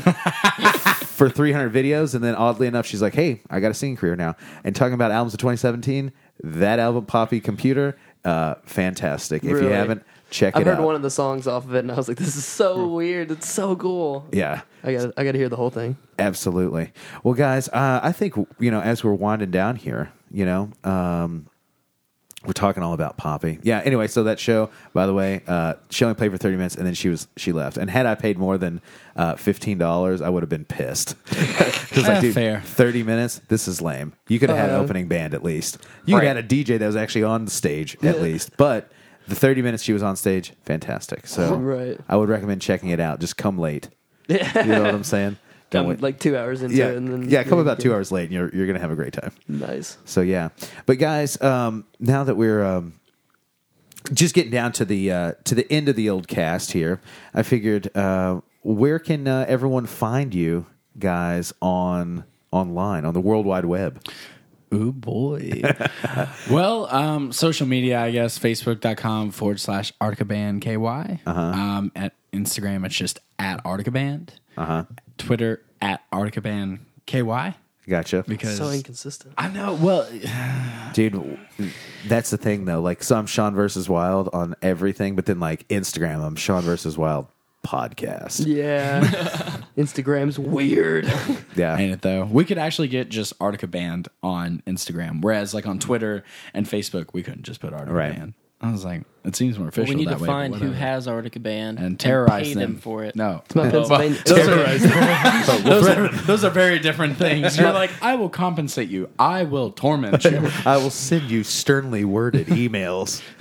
for three hundred videos. And then oddly enough, she's like, hey, I got a singing career now. And talking about albums of twenty seventeen, that album, Poppy Computer, uh, fantastic. If you Really? haven't, check I've it heard out. one of the songs off of it, and I was like, "This is so weird. It's so cool." Yeah, I got, I got to hear the whole thing. absolutely. Well, guys, uh, I think, you know, as we're winding down here, you know, um, we're talking all about Poppy. Yeah. Anyway, so that show, by the way, uh, she only played for thirty minutes, and then she was she left. And had I paid more than uh, fifteen dollars, I would have been pissed. Because like, Eh, dude, fair. thirty minutes. This is lame. You could have had an Uh, opening band at least. You could Right. have had a D J that was actually on the stage at least. But the thirty minutes she was on stage, fantastic. So Right. I would recommend checking it out. Just come late. Yeah. You know what I'm saying? Don't I'm wait. like two hours into Yeah, it, and then yeah. Come yeah, about you two can- hours late, and you're you're gonna have a great time. Nice. So yeah, but guys, um, now that we're um, just getting down to the uh, to the end of the old cast here, I figured uh, where can uh, everyone find you guys on online on the World Wide Web? Ooh, boy. well, um, social media, I guess, facebook.com forward slash Articaband KY. Uh-huh. Um, at Instagram, it's just at Articaband. Uh-huh. Twitter, at Articaband KY. Gotcha, Because So inconsistent. I know, well, dude. That's the thing though. Like, so I'm Sean versus Wild on everything, but then like Instagram, I'm Sean versus Wild podcast. Yeah. Instagram's weird. Yeah, ain't it though? We could actually get just Articaband on Instagram, whereas like on Twitter and Facebook, we couldn't just put Articaband. Right. I was like, it seems more official we need that to way, but find who whatever. has Arctic Band and terrorize pay them. them for it. No, It's my Pennsylvania. those, are, those, are, those are very different things. You're like, I will compensate you. I will torment you. I will send you sternly worded emails.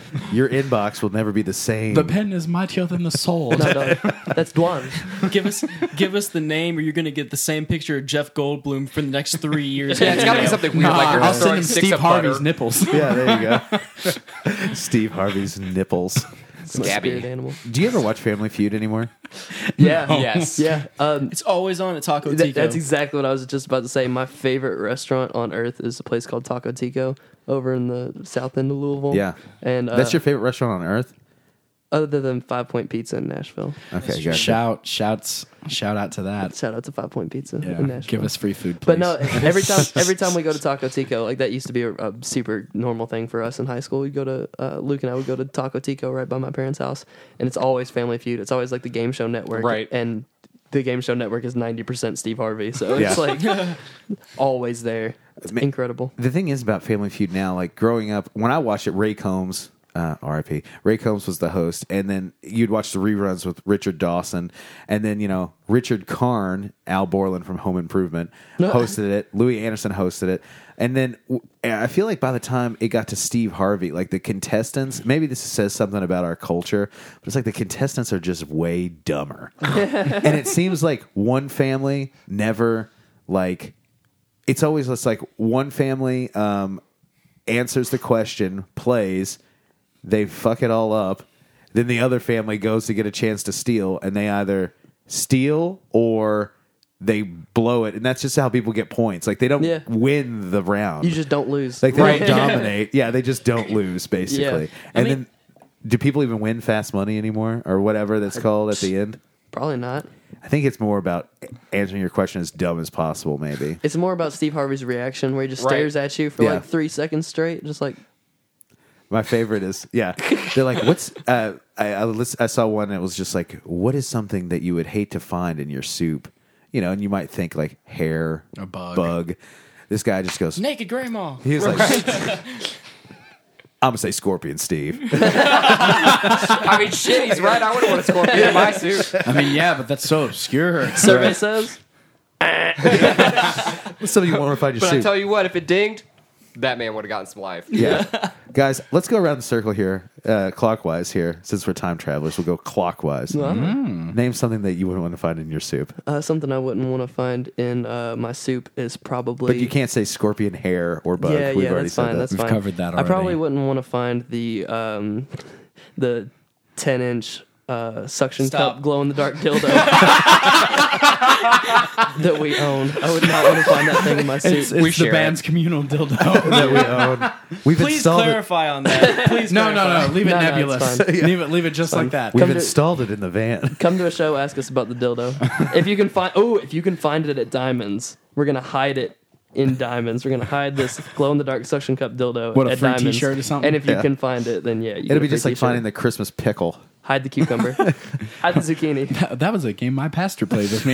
Your inbox will never be the same. The pen is mightier than the soul. No, no, that's Dwan. give us give us the name, or you're gonna get the same picture of Jeff Goldblum for the next three years. Yeah, it's got to be something weird. Nah, like you're I'll throwing send him sticks Steve of Harvey's butter. nipples. Yeah, there you go. Steve Harvey's nipples. My Scabby. spirit animal. Do you ever watch Family Feud anymore? Yeah. Yes. Yeah. Um, It's always on at Taco Th- Tico. that's exactly what I was just about to say. My favorite restaurant on earth is a place called Taco Tico over in the south end of Louisville. Yeah. and uh, That's your favorite restaurant on earth? other than Five Point Pizza in Nashville. Okay, gotcha. Shout, shouts, shout out to that. Shout out to Five Point Pizza Yeah. in Nashville. Give us free food, please. But no, every time every time we go to Taco Tico, like that used to be a, a super normal thing for us in high school. We'd go to uh, Luke and I would go to Taco Tico right by my parents' house, and it's always Family Feud. It's always like the Game Show Network, Right. And the Game Show Network is ninety percent Steve Harvey, so it's Yeah. like always there. It's Ma- incredible. The thing is about Family Feud now, like growing up, when I watched it, Ray Combs, uh, R I P, Ray Combs was the host, and then you'd watch the reruns with Richard Dawson, and then, you know, Richard Karn, Al Borland from Home Improvement, hosted it, Louis Anderson hosted it, and then w- I feel like by the time it got to Steve Harvey, like the contestants, maybe this says something about our culture, but it's like the contestants are just way dumber. And it seems like one family never, like, it's always just like one family um, answers the question, plays, they fuck it all up, then the other family goes to get a chance to steal, and they either steal or they blow it, and that's just how people get points. Like they don't Yeah. win the round. You just don't lose. like they Right. don't dominate. Yeah, they just don't lose basically. Yeah. And I mean- then do people even win fast money anymore or whatever that's called at the end? Probably not. I think it's more about answering your question as dumb as possible. Maybe. It's more about Steve Harvey's reaction where he just Right. stares at you for Yeah. like three seconds straight, just like My favorite is, yeah, they're like, what's, uh, I, I, lis- I saw one that was just like, what is something that you would hate to find in your soup? You know, and you might think like hair, A bug. bug. This guy just goes, Naked grandma. he was like, I'm going to say Scorpion Steve. I mean, shit, he's right. I wouldn't want a scorpion in my suit. I mean, yeah, but that's so obscure. survey says. What's something you want to find your But I soup? tell you what, if it dinged, that man would have gotten some life. Yeah. Guys, let's go around the circle here, uh, clockwise here. Since we're time travelers, we'll go clockwise. Name something that you wouldn't want to find in your soup. Uh, something I wouldn't want to find in uh, my soup is probably. But you can't say scorpion hair or bug. Yeah, We've yeah, already that's said fine. that. That's We've fine. covered that I probably already. wouldn't want to find the um, the ten inch uh, suction Stop. cup glow in the dark dildo that we own. I would not want to find that thing in my soup. It's, it's We the share band's communal dildo. that we own. We've Please installed it. clarify on that. Please. no, no, clarify. no. Leave it No, no, it's nebulous. fine. Leave it. Leave it just Fine. like that. We've Come to- installed it in the van. Come to a show, ask us about the dildo. If you can find, oh, if you can find it at Diamonds, we're gonna hide it in Diamonds. We're gonna hide this glow in the dark suction cup dildo. What, a at free Diamonds. t-shirt or something? And if you Yeah. can find it, then yeah, you It'll be just like finding the Christmas pickle. hide the cucumber, hide the zucchini. That was a game my pastor played with me.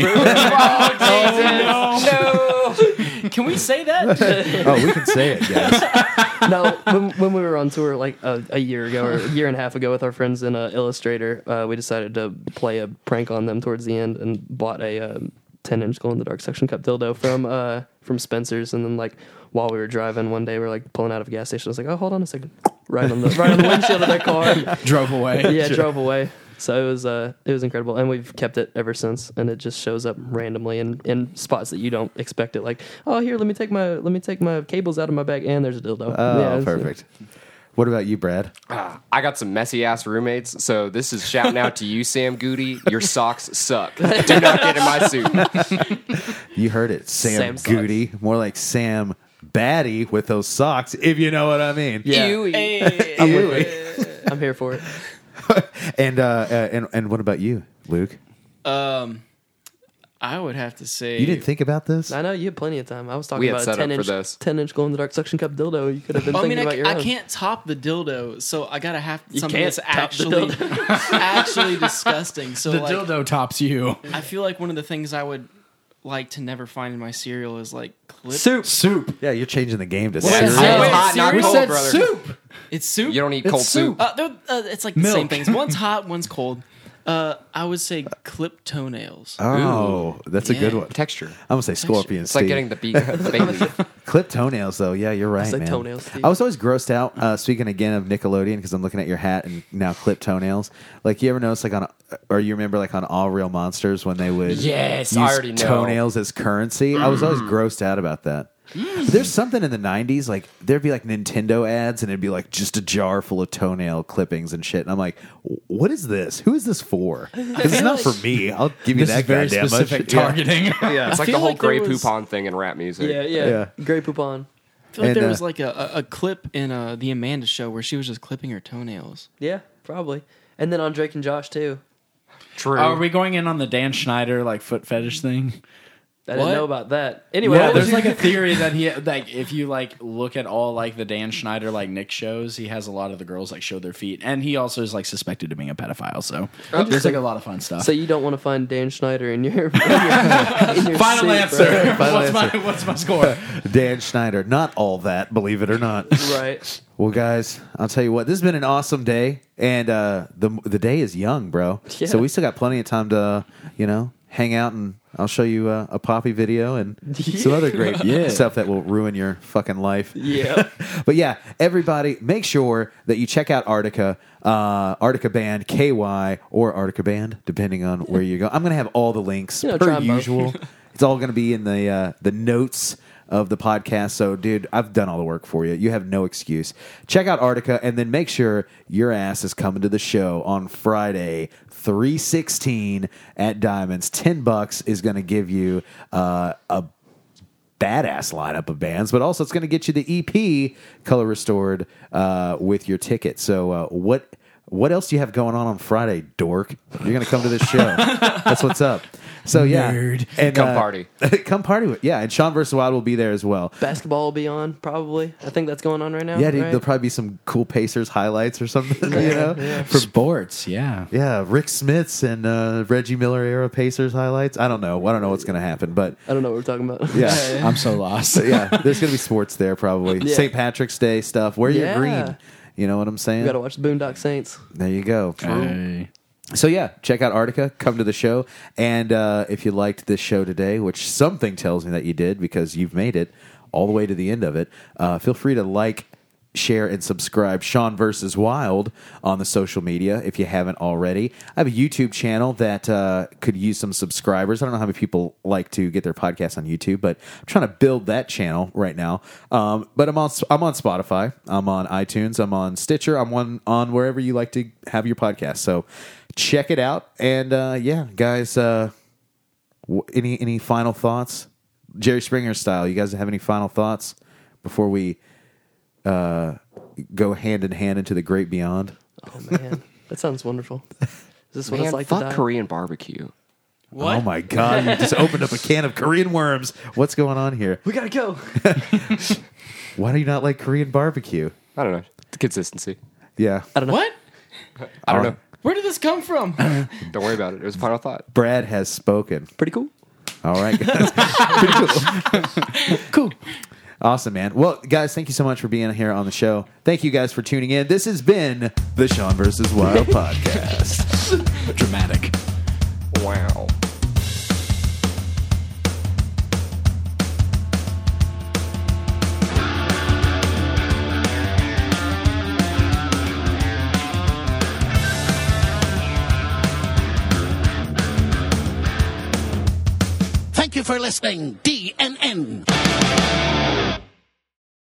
Can we say that? Oh, we can say it, guys. No, when, when we were on tour like a, a year ago or a year and a half ago with our friends in uh, Illustrator, uh, we decided to play a prank on them towards the end and bought a um, ten inch glow in the dark suction cup dildo from uh, from Spencer's. And then like while we were driving one day, we were like pulling out of a gas station. I was like, oh, hold on a second, right on the right on the windshield of their car. Drove away. Yeah, drove away. So it was uh, it was incredible, and we've kept it ever since. And it just shows up randomly in, in spots that you don't expect it. Like, oh, here, let me take my let me take my cables out of my bag, and there's a dildo. Oh, Yeah, it's- perfect. What about you, Brad? I got some messy ass roommates, so this is shouting out to you, Sam Goody. Your socks suck. Do not get in my suit. You heard it. Sam, Sam sucks. Goody. More like Sam Batty with those socks, if you know what I mean. Yeah. Ew. Hey. I'm, with it. I'm here for it. And, uh, uh, and and what about you, Luke? Um, I would have to say You didn't think about this? I know you had plenty of time. I was talking We had about a set up ten for inch, this. ten inch glow in the dark suction cup dildo. You could have been Well, I thinking mean, I, about ca- your I own. can't top the dildo, so I gotta have You something can't that's top the actually dildo. actually disgusting. So The like, dildo tops you. I feel like one of the things I would like to never find in my cereal is like clip. Soup. Soup. Yeah, you're changing the game to Yeah, cereal. cereal. Wait, hot, not cereal? cold, said brother. soup. It's soup. You don't eat It's cold soup. soup. Uh, they're- uh, it's like the same Milk. things. One's hot, one's cold. Uh, I would say clip toenails. Oh, that's a good Yeah. one. Texture. I'm going to say Scorpion It's like Steve. getting the, be- the baby. Clip toenails, though. Yeah, you're right, said man. toenails, Steve. I was always grossed out. Uh, speaking again of Nickelodeon, because I'm looking at your hat and now clip toenails. Like, you ever notice, like on, or you remember, like on All Real Monsters when they would Yes, use I already know. toenails as currency? I was always grossed out about that. But there's something in the nineties, like there'd be like Nintendo ads, and it'd be like just a jar full of toenail clippings and shit. And I'm like, what is this? Who is this for? Because it's not for me. I'll give you This that is very goddamn specific much. Yeah. targeting. Yeah. It's like the feel whole like there Grey was- Poupon thing in rap music. Yeah, yeah. Yeah. Grey Poupon. I feel like And, there uh, was like a, a, a clip in uh, the Amanda Show where she was just clipping her toenails. Yeah, probably. And then on Drake and Josh too. True. Are we going in on the Dan Schneider like foot fetish thing? I What? didn't know about that. Anyway, Yeah, what was there's your- like a theory that he like if you like look at all like the Dan Schneider like Nick shows, he has a lot of the girls like show their feet, and he also is like suspected of being a pedophile. So there's like a lot of fun stuff. so you don't want to find Dan Schneider in your, in your, in your Final suit, answer. bro. Final what's answer. my what's my score? Dan Schneider. Not all that, believe it or not. Right. Well, guys, I'll tell you what. This has been an awesome day, and uh, the the day is young, bro. Yeah. So we still got plenty of time to, uh, you know, hang out, and I'll show you uh, a Poppy video and some other great Yeah. stuff that will ruin your fucking life. Yeah. But yeah, everybody, make sure that you check out Artica, uh, Artica Band K Y or Artica Band, depending on where you go. I'm gonna have all the links You know, per try 'em both. usual. It's all gonna be in the uh, the notes of the podcast. So, dude, I've done all the work for you. You have no excuse. Check out Artica, and then make sure your ass is coming to the show on Friday, three sixteen at Diamonds. Ten bucks is going to give you uh, a badass lineup of bands, but also it's going to get you the E P color restored uh, with your ticket. So, uh, what what else do you have going on on Friday, dork? You're going to come to this show. That's what's up. So yeah, Nerd. and Come uh, party. come party with yeah. And Sean versus Wild will be there as well. Basketball will be on, probably. I think that's going on right now. Yeah, dude, right? there'll probably be some cool Pacers highlights or something. you know, yeah. For sports, yeah. yeah, Rick Smith's and uh, Reggie Miller era Pacers highlights. I don't know. I don't know what's going to happen, but I don't know what we're talking about. yeah, I'm so lost. yeah, there's going to be sports there probably. Yeah. Saint Patrick's Day stuff. Wear your Yeah. green. You know what I'm saying? You got to watch the Boondock Saints. There you go. Hey. So yeah, check out Artica. Come to the show, and uh, if you liked this show today, which something tells me that you did because you've made it all the way to the end of it, uh, feel free to like, share, and subscribe Sean versus Wild on the social media if you haven't already. I have a YouTube channel that uh, could use some subscribers. I don't know how many people like to get their podcasts on YouTube, but I'm trying to build that channel right now. Um, but I'm on I'm on Spotify, I'm on iTunes, I'm on Stitcher, I'm on on wherever you like to have your podcast. So check it out, and uh, yeah, guys. Uh, w- any any final thoughts, Jerry Springer style? You guys have any final thoughts before we uh, go hand in hand into the great beyond? Oh, man. That sounds wonderful. Is this what Man, it's like fuck to die? Korean barbecue. What? Oh my god! You just opened up a can of Korean worms. What's going on here? We got to go. Why do you not like Korean barbecue? I don't know. The consistency. Yeah, I don't know. What? I don't know. Where did this come from? Don't worry about it. It was a final thought. Brad has spoken. Pretty cool. All right, guys. Pretty cool. Cool. Awesome, man. Well, guys, thank you so much for being here on the show. Thank you guys for tuning in. This has been the Sean versus Wild podcast. Dramatic. Wow. Thank you for listening, D N N.